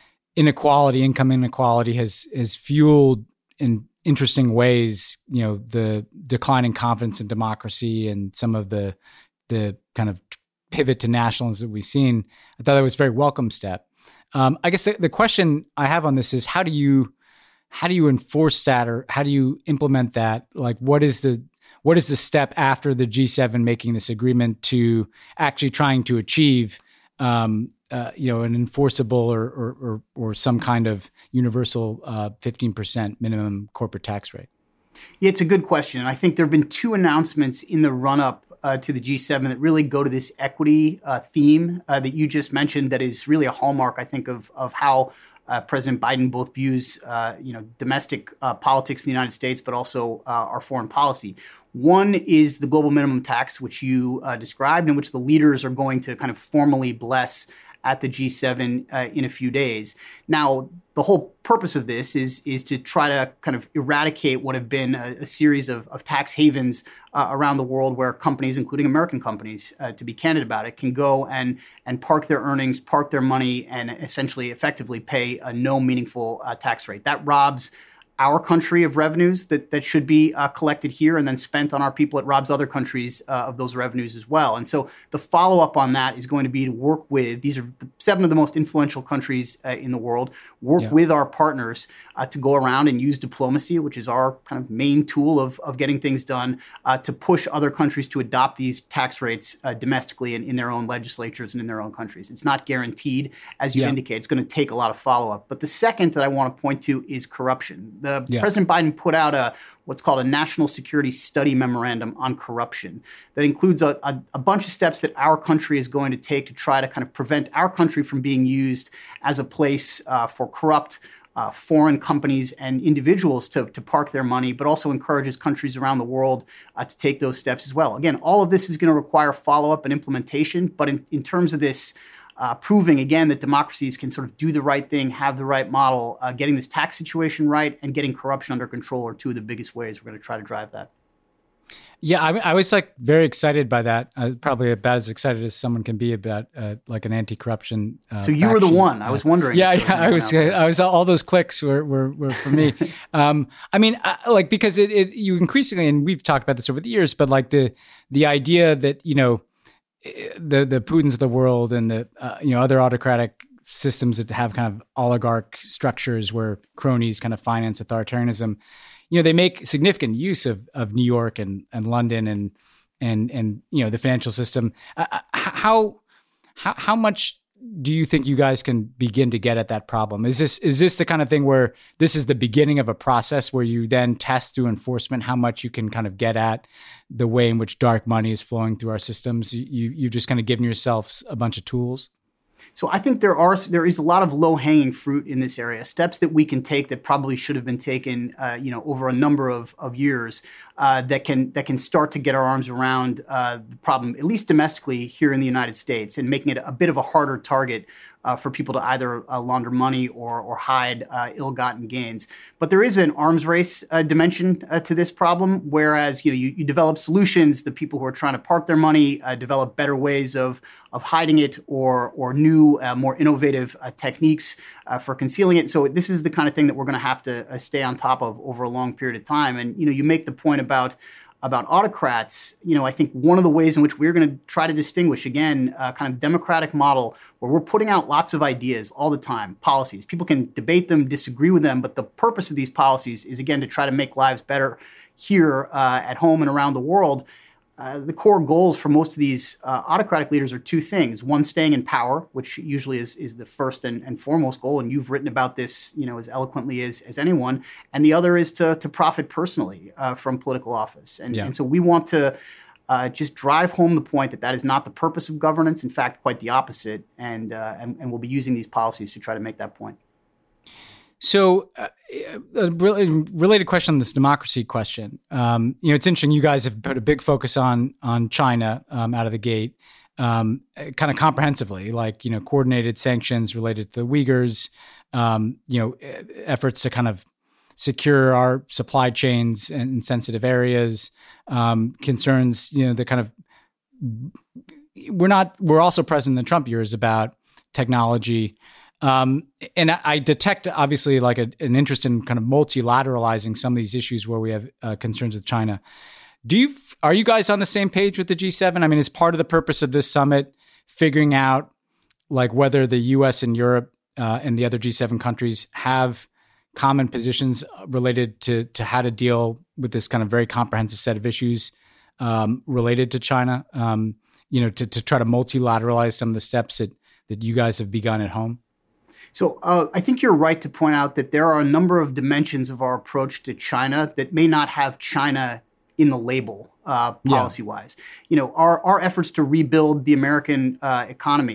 income inequality has fueled in interesting ways, the decline in confidence in democracy and some of the kind of pivot to nationalism that we've seen, I thought that was a very welcome step. I guess the question I have on this is how do you enforce that, or how do you implement that? Like, what is the step after the G7 making this agreement to actually trying to achieve, an enforceable or some kind of universal 15% minimum corporate tax rate? Yeah, it's a good question. I think there have been two announcements in the run-up to the G7 that really go to this equity theme that you just mentioned. That is really a hallmark, I think, of how President Biden both views, domestic politics in the United States, but also our foreign policy. One is the global minimum tax, which you described, and which the leaders are going to kind of formally bless at the G7 in a few days. Now, the whole purpose of this is to try to kind of eradicate what have been a series of tax havens around the world where companies, including American companies, to be candid about it, can go and park their earnings, park their money, and essentially effectively pay no meaningful tax rate. That robs our country of revenues that should be collected here and then spent on our people. It robs other countries of those revenues as well. And so the follow-up on that is going to be to work with, these are 7 of the most influential countries in the world, work with our partners to go around and use diplomacy, which is our kind of main tool of getting things done, to push other countries to adopt these tax rates domestically in their own legislatures and in their own countries. It's not guaranteed, as you indicate. It's going to take a lot of follow-up. But the second that I want to point to is corruption. President Biden put out what's called a national security study memorandum on corruption that includes a bunch of steps that our country is going to take to try to kind of prevent our country from being used as a place for corrupt foreign companies and individuals to park their money, but also encourages countries around the world to take those steps as well. Again, all of this is going to require follow-up and implementation, but in terms of this proving, again, that democracies can sort of do the right thing, have the right model, getting this tax situation right, and getting corruption under control are 2 of the biggest ways we're going to try to drive that. Yeah, I was like very excited by that. Probably about as excited as someone can be about like an anti-corruption. So you were the one. I was wondering. Yeah, I was. All those clicks were for me. I mean, like because you increasingly, and we've talked about this over the years, but like the idea that the Putins of the world and the other autocratic systems that have kind of oligarch structures where cronies kind of finance authoritarianism, they make significant use of New York and London and the financial system. How much do you think you guys can begin to get at that problem? Is this the kind of thing where this is the beginning of a process where you then test through enforcement how much you can kind of get at the way in which dark money is flowing through our systems? You've just kind of given yourselves a bunch of tools? So I think there is a lot of low-hanging fruit in this area, steps that we can take that probably should have been taken, over a number of years that can start to get our arms around the problem, at least domestically here in the United States, and making it a bit of a harder target for people to either launder money or hide ill-gotten gains. But there is an arms race dimension to this problem, whereas you develop solutions, the people who are trying to park their money develop better ways of hiding it or new, more innovative techniques for concealing it. So this is the kind of thing that we're going to have to stay on top of over a long period of time. And you make the point about autocrats. I think one of the ways in which we're going to try to distinguish, again, kind of democratic model where we're putting out lots of ideas all the time, policies. People can debate them, disagree with them, but the purpose of these policies is, again, to try to make lives better here at home and around the world. The core goals for most of these autocratic leaders are 2 things. One, staying in power, which usually is the first and foremost goal. And you've written about this, as eloquently as anyone. And the other is to profit personally from political office. And so we want to just drive home the point that is not the purpose of governance. In fact, quite the opposite. And we'll be using these policies to try to make that point. So a related question on this democracy question. It's interesting. You guys have put a big focus on China out of the gate, kind of comprehensively, like, coordinated sanctions related to the Uyghurs, efforts to kind of secure our supply chains in sensitive areas, concerns, the kind of, we're also present in the Trump years about technology. And I detect, obviously, like an interest in kind of multilateralizing some of these issues where we have concerns with China. Are you guys on the same page with the G7? I mean, is part of the purpose of this summit figuring out like whether the U.S. and Europe and the other G7 countries have common positions related to how to deal with this kind of very comprehensive set of issues related to China, to try to multilateralize some of the steps that you guys have begun at home? So I think you're right to point out that there are a number of dimensions of our approach to China that may not have China in the label policy-wise. Our efforts to rebuild the American economy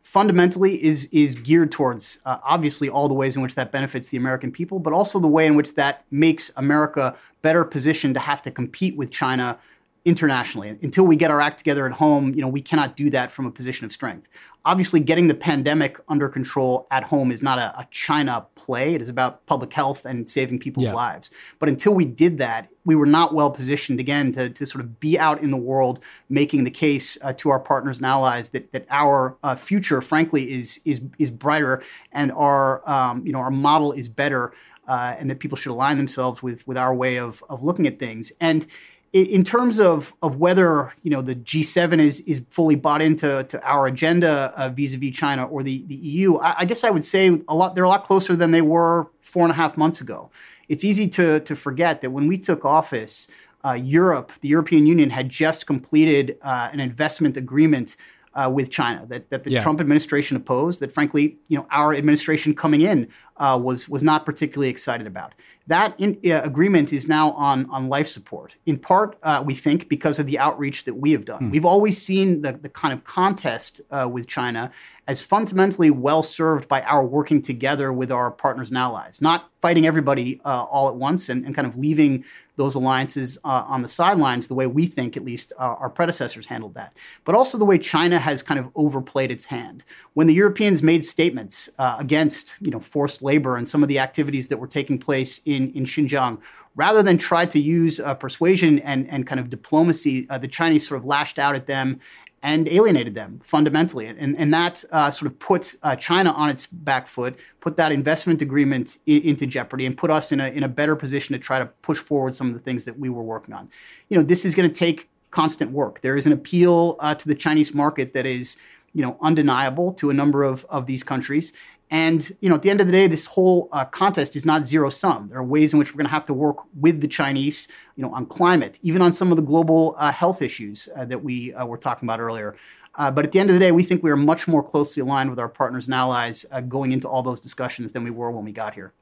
fundamentally is geared towards obviously all the ways in which that benefits the American people, but also the way in which that makes America better positioned to have to compete with China internationally. Until we get our act together at home, we cannot do that from a position of strength. Obviously, getting the pandemic under control at home is not a China play. It is about public health and saving people's lives. But until we did that, we were not well positioned, again, to sort of be out in the world making the case to our partners and allies that our future, frankly, is brighter and our model is better, and that people should align themselves with our way of looking at things. And in terms of whether the G7 is fully bought into our agenda vis-a-vis China or the EU, I guess I would say they're a lot closer than they were 4.5 months ago. It's easy to forget that when we took office, the European Union had just completed an investment agreement with China that the Trump administration opposed, that frankly, our administration coming in was not particularly excited about. That agreement is now on life support, in part, we think, because of the outreach that we have done. We've always seen the kind of contest with China as fundamentally well served by our working together with our partners and allies, not fighting everybody all at once and kind of leaving those alliances on the sidelines the way we think, at least, our predecessors handled that. But also the way China has kind of overplayed its hand. When the Europeans made statements against forced labor and some of the activities that were taking place in Xinjiang, rather than try to use persuasion and kind of diplomacy, the Chinese sort of lashed out at them and alienated them fundamentally. And that sort of put China on its back foot, put that investment agreement into jeopardy, and put us in a better position to try to push forward some of the things that we were working on. This is going to take constant work. There is an appeal to the Chinese market that is undeniable to a number of these countries. And, at the end of the day, this whole contest is not zero sum. There are ways in which we're going to have to work with the Chinese, on climate, even on some of the global health issues that we were talking about earlier. But at the end of the day, we think we are much more closely aligned with our partners and allies going into all those discussions than we were when we got here.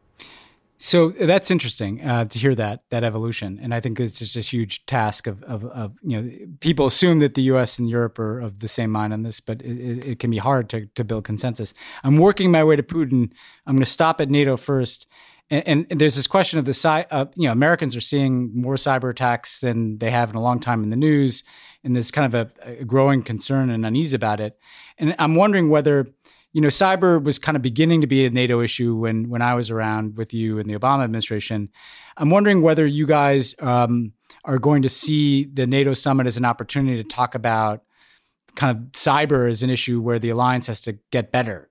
So that's interesting to hear that evolution, and I think it's just a huge task of people assume that the U.S. and Europe are of the same mind on this, but it can be hard to build consensus. I'm working my way to Putin. I'm going to stop at NATO first, and there's this question of Americans are seeing more cyber attacks than they have in a long time in the news, and there's kind of a growing concern and unease about it, and I'm wondering whether. Cyber was kind of beginning to be a NATO issue when I was around with you in the Obama administration. I'm wondering whether you guys are going to see the NATO summit as an opportunity to talk about kind of cyber as an issue where the alliance has to get better.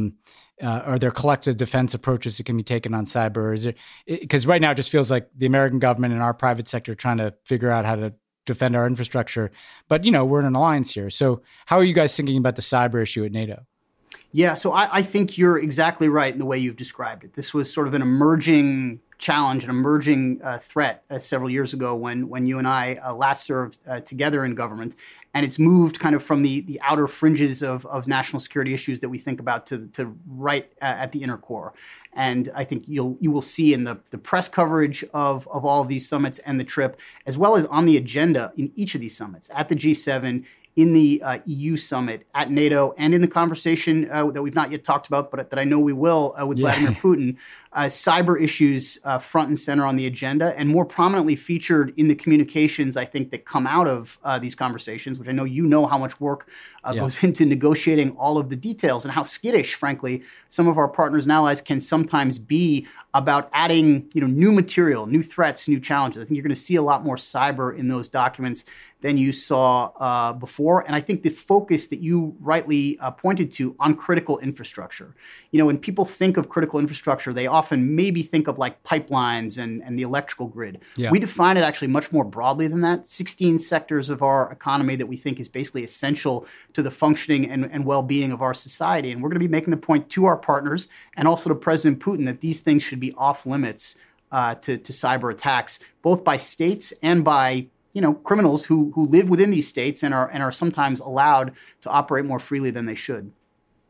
Are there collective defense approaches that can be taken on cyber? Because right now it just feels like the American government and our private sector are trying to figure out how to defend our infrastructure. But, we're in an alliance here. So how are you guys thinking about the cyber issue at NATO? Yeah, so I think you're exactly right in the way you've described it. This was sort of an emerging challenge, an emerging threat several years ago when you and I last served together in government. And it's moved kind of from the outer fringes of national security issues that we think about to right at the inner core. And I think you will see in the press coverage of all of these summits and the trip, as well as on the agenda in each of these summits, at the G7, in the EU summit, at NATO, and in the conversation that we've not yet talked about, but that I know we will with Vladimir Putin, cyber issues front and center on the agenda, and more prominently featured in the communications, I think, that come out of these conversations, which I know how much work goes into negotiating all of the details, and how skittish, frankly, some of our partners and allies can sometimes be about adding new material, new threats, new challenges. I think you're going to see a lot more cyber in those documents than you saw before. And I think the focus that you rightly pointed to on critical infrastructure. When people think of critical infrastructure, they often maybe think of like pipelines and the electrical grid. Yeah. We define it actually much more broadly than that. 16 sectors of our economy that we think is basically essential to the functioning and well-being of our society. And we're going to be making the point to our partners and also to President Putin that these things should be off limits to cyber attacks, both by states and by criminals who live within these states and are sometimes allowed to operate more freely than they should.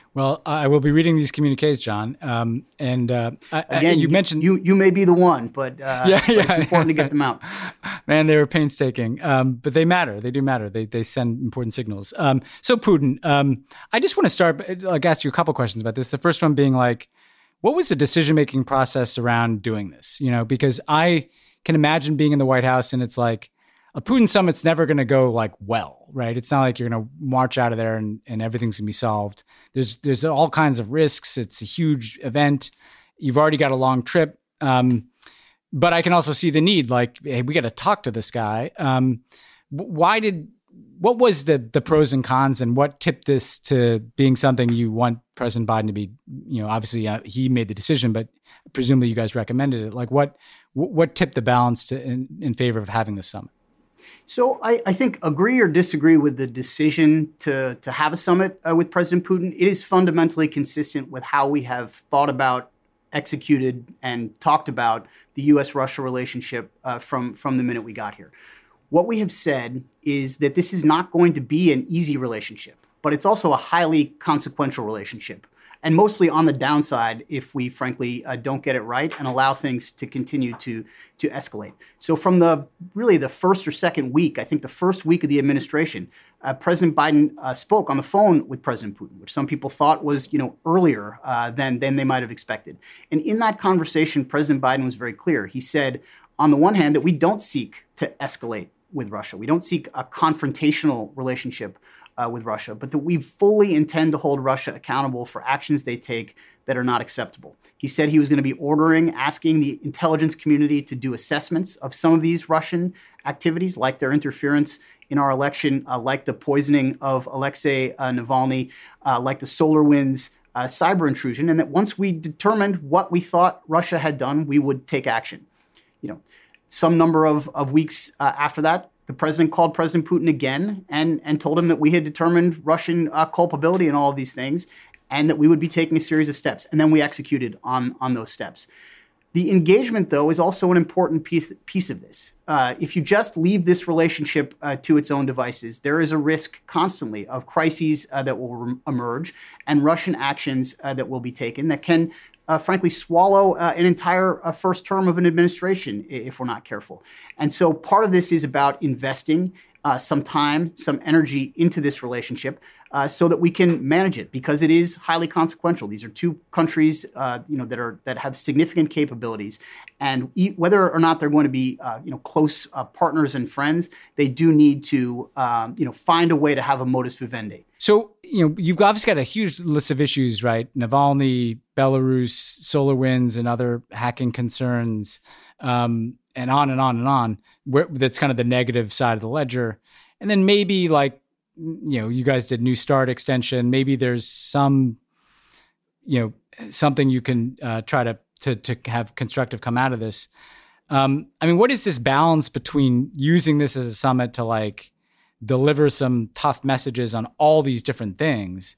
Well, I will be reading these communiques, John. Again, you mentioned you may be the one, but it's important to get them out. Man, they were painstaking, but they matter. They do matter. They send important signals. So Putin, I just want to start. Ask you a couple questions about this. The first one being what was the decision-making process around doing this? Because I can imagine being in the White House and it's a Putin summit's never going to go well, right? It's not like you're going to march out of there and everything's going to be solved. There's all kinds of risks. It's a huge event. You've already got a long trip. But I can also see the need, hey, we got to talk to this guy. What was the pros and cons, and what tipped this to being something you want President Biden to be, obviously he made the decision, but presumably you guys recommended it. What tipped the balance in favor of having this summit? So I think agree or disagree with the decision to have a summit with President Putin. It is fundamentally consistent with how we have thought about, executed, and talked about the U.S.-Russia relationship from the minute we got here. What we have said is that this is not going to be an easy relationship, but it's also a highly consequential relationship. And mostly on the downside if we, frankly, don't get it right and allow things to continue to escalate. So from the first or second week, I think the first week of the administration, President Biden spoke on the phone with President Putin, which some people thought was earlier than they might have expected. And in that conversation, President Biden was very clear. He said, on the one hand, that we don't seek to escalate with Russia. We don't seek a confrontational relationship with Russia, but that we fully intend to hold Russia accountable for actions they take that are not acceptable. He said he was going to be asking the intelligence community to do assessments of some of these Russian activities, like their interference in our election, like the poisoning of Alexei Navalny, like the SolarWinds cyber intrusion, and that once we determined what we thought Russia had done, we would take action. Some number of weeks after that, the president called President Putin again and told him that we had determined Russian culpability in all of these things and that we would be taking a series of steps. And then we executed on those steps. The engagement, though, is also an important piece of this. If you just leave this relationship to its own devices, there is a risk constantly of crises that will emerge and Russian actions that will be taken that can frankly, swallow an entire first term of an administration if we're not careful. And so part of this is about investing some time, some energy into this relationship so that we can manage it, because it is highly consequential. These are two countries, that have significant capabilities, and whether or not they're going to be, close partners and friends, they do need to, find a way to have a modus vivendi. So, you've obviously got a huge list of issues, right? Navalny, Belarus, SolarWinds, and other hacking concerns, and on and on and on. That's kind of the negative side of the ledger. And then maybe you guys did New START extension. Maybe there's some, something you can try to have constructive come out of this. What is this balance between using this as a summit to deliver some tough messages on all these different things,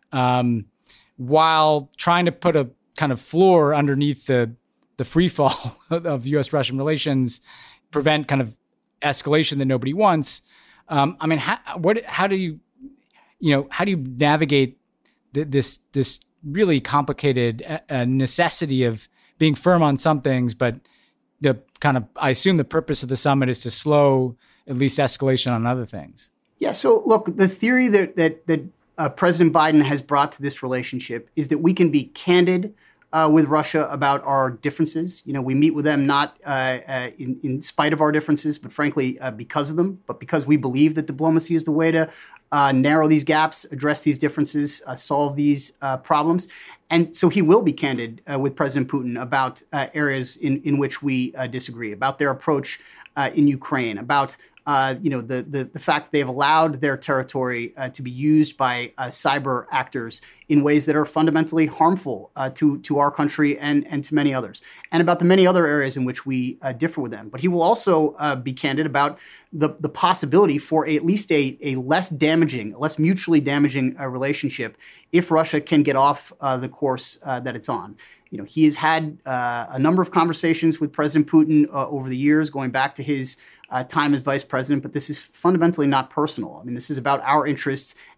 while trying to put a kind of floor underneath the free fall of U.S.-Russian relations, prevent kind of escalation that nobody wants? How do you navigate this really complicated necessity of being firm on some things, but I assume the purpose of the summit is to slow at least escalation on other things. Yeah. So look, the theory that President Biden has brought to this relationship is that we can be candid with Russia about our differences. We meet with them not in spite of our differences, but frankly because of them. But because we believe that diplomacy is the way to narrow these gaps, address these differences, solve these problems. And so he will be candid with President Putin about areas in which we disagree, about their approach in Ukraine, about the fact that they've allowed their territory to be used by cyber actors in ways that are fundamentally harmful to our country and to many others, and about the many other areas in which we differ with them. But he will also be candid about the possibility for at least a less mutually damaging relationship if Russia can get off the course that it's on. He has had a number of conversations with President Putin over the years, going back to his time as vice president, but this is fundamentally not personal. This is about our interests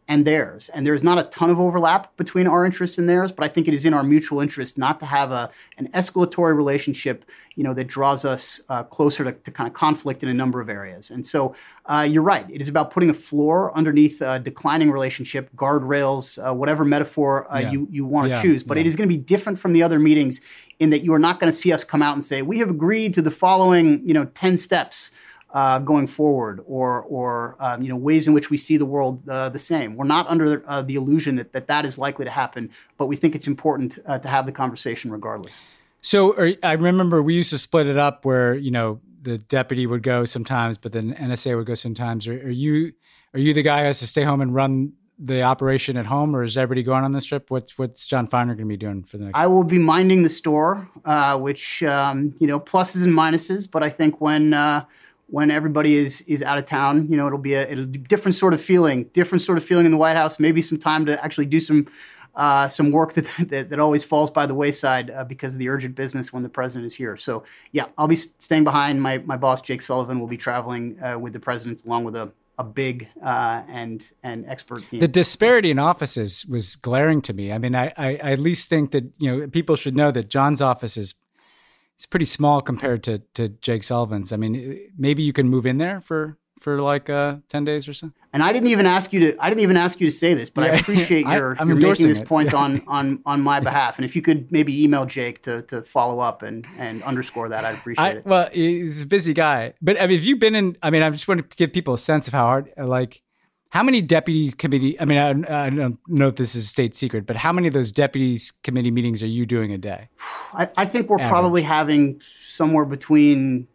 and theirs. And there's not a ton of overlap between our interests and theirs, but I think it is in our mutual interest not to have an escalatory relationship, that draws us closer to kind of conflict in a number of areas. And so you're right. It is about putting a floor underneath a declining relationship, guardrails, whatever metaphor you want to choose. But it is going to be different from the other meetings in that you are not going to see us come out and say, we have agreed to the following, 10 steps going forward, or ways in which we see the world the same. We're not under the illusion that is likely to happen, but we think it's important to have the conversation regardless. So I remember we used to split it up where the deputy would go sometimes, but then NSA would go sometimes. Are you the guy who has to stay home and run the operation at home, or is everybody going on this trip? What's John Feiner going to be doing for the next? I will be minding the store, which pluses and minuses, but I think when everybody is out of town, it'll be a different sort of feeling in the White House. Maybe some time to actually do some work that always falls by the wayside because of the urgent business when the president is here. So yeah, I'll be staying behind. My boss Jake Sullivan will be traveling with the president along with a big and expert team. The disparity in offices was glaring to me. I mean, I at least think that people should know that John's office is pretty small compared to Jake Sullivan's. I mean, maybe you can move in there for like 10 days or so. And I didn't even ask you to say this, but I appreciate you're making this point on my behalf. And if you could maybe email Jake to follow up and underscore that, I'd appreciate it. Well, he's a busy guy, but I mean, if you've been in, I mean, I just want to give people a sense of how hard, how many deputies committee, I mean, I don't know if this is a state secret, but how many of those deputies committee meetings are you doing a day? I think we're probably having somewhere between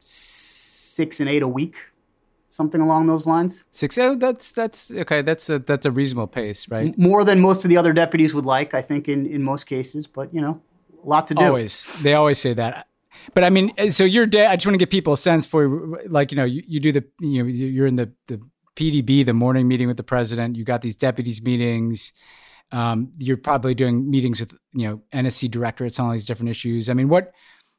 6 and 8 a week. Something along those lines. 6. Oh, that's okay. That's a reasonable pace, right? More than most of the other deputies would like, I think, in most cases. But a lot to do. They always say that. But I mean, so your day. I just want to give people a sense for, you do the, you're in the PDB, the morning meeting with the president. You got these deputies meetings. You're probably doing meetings with NSC directorates on all these different issues. I mean, what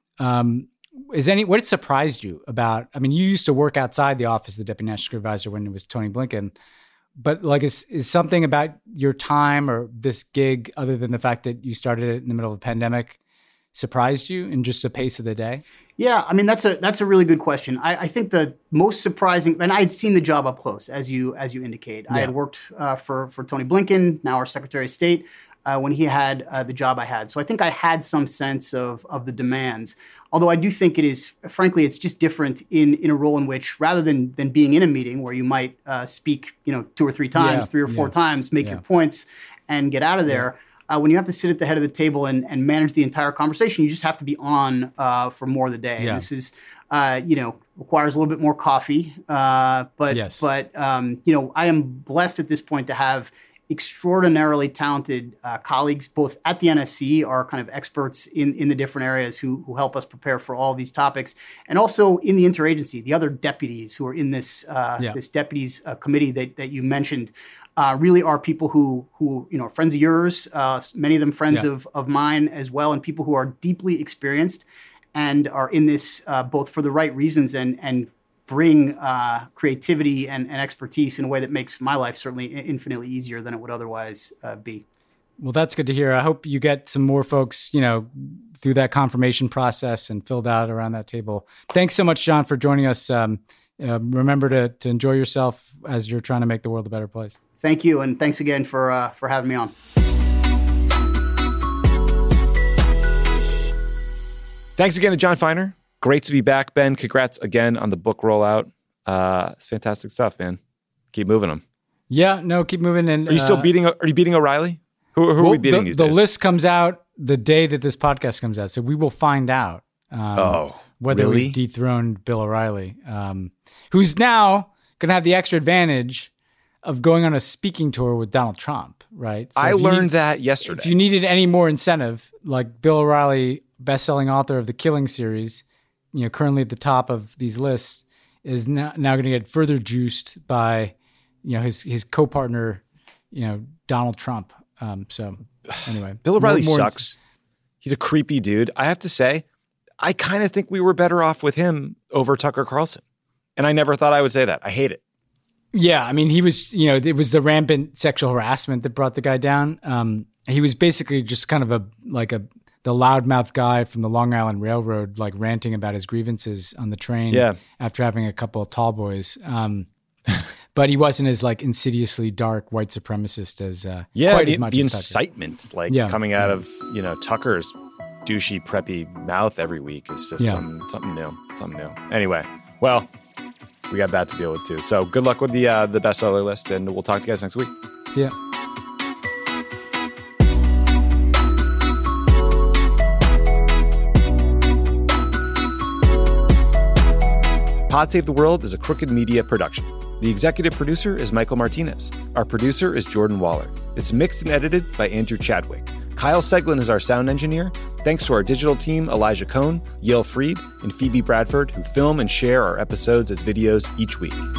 surprised you about? I mean, you used to work outside the office of the Deputy National Security Advisor when it was Tony Blinken, but is something about your time or this gig, other than the fact that you started it in the middle of a pandemic, surprised you in just the pace of the day? Yeah, I mean that's a really good question. I think the most surprising, and I had seen the job up close, as you indicate. Yeah. I had worked for Tony Blinken, now our Secretary of State, when he had the job I had. So I think I had some sense of the demands. Although I do think it is, frankly, it's just different in a role in which, rather than being in a meeting where you might speak, 2 or 3 times, 3 or 4 times, make your points, and get out of there. When you have to sit at the head of the table and manage the entire conversation, you just have to be on for more of the day. Yeah. And this is, requires a little bit more coffee. But I am blessed at this point to have extraordinarily talented colleagues, both at the NSC, are kind of experts in the different areas who help us prepare for all of these topics, and also in the interagency, the other deputies who are in this this deputies committee that you mentioned. Really are people who are friends of yours, many of them friends of mine as well, and people who are deeply experienced and are in this both for the right reasons and bring creativity and expertise in a way that makes my life certainly infinitely easier than it would otherwise be. Well, that's good to hear. I hope you get some more folks, through that confirmation process and filled out around that table. Thanks so much, John, for joining us. Remember to enjoy yourself as you're trying to make the world a better place. Thank you, and thanks again for having me on. Thanks again to John Feiner. Great to be back, Ben. Congrats again on the book rollout. It's fantastic stuff, man. Keep moving them. Yeah, no, keep moving. And are you still beating? Are you beating O'Reilly? Who are we beating these days? The list comes out the day that this podcast comes out, so we will find out whether we dethroned Bill O'Reilly, who's now going to have the extra advantage of going on a speaking tour with Donald Trump, right? So I learned that yesterday. If you needed any more incentive, like Bill O'Reilly, best-selling author of the Killing series, currently at the top of these lists, is now going to get further juiced by, his co-partner, Donald Trump. So anyway, Bill O'Reilly sucks. He's a creepy dude. I have to say, I kind of think we were better off with him over Tucker Carlson. And I never thought I would say that. I hate it. Yeah, I mean, he was, it was the rampant sexual harassment that brought the guy down. He was basically just kind of the loudmouth guy from the Long Island Railroad, like ranting about his grievances on the train after having a couple of tall boys. But he wasn't as like insidiously dark white supremacist as quite as much the as incitement coming out of Tucker's douchey preppy mouth every week is just something new. Anyway, well, we got that to deal with too. So good luck with the bestseller list, and we'll talk to you guys next week. See ya. Pod Save the World is a Crooked Media production. The executive producer is Michael Martinez. Our producer is Jordan Waller. It's mixed and edited by Andrew Chadwick. Kyle Seglin is our sound engineer. Thanks to our digital team, Elijah Cohn, Yale Freed, and Phoebe Bradford, who film and share our episodes as videos each week.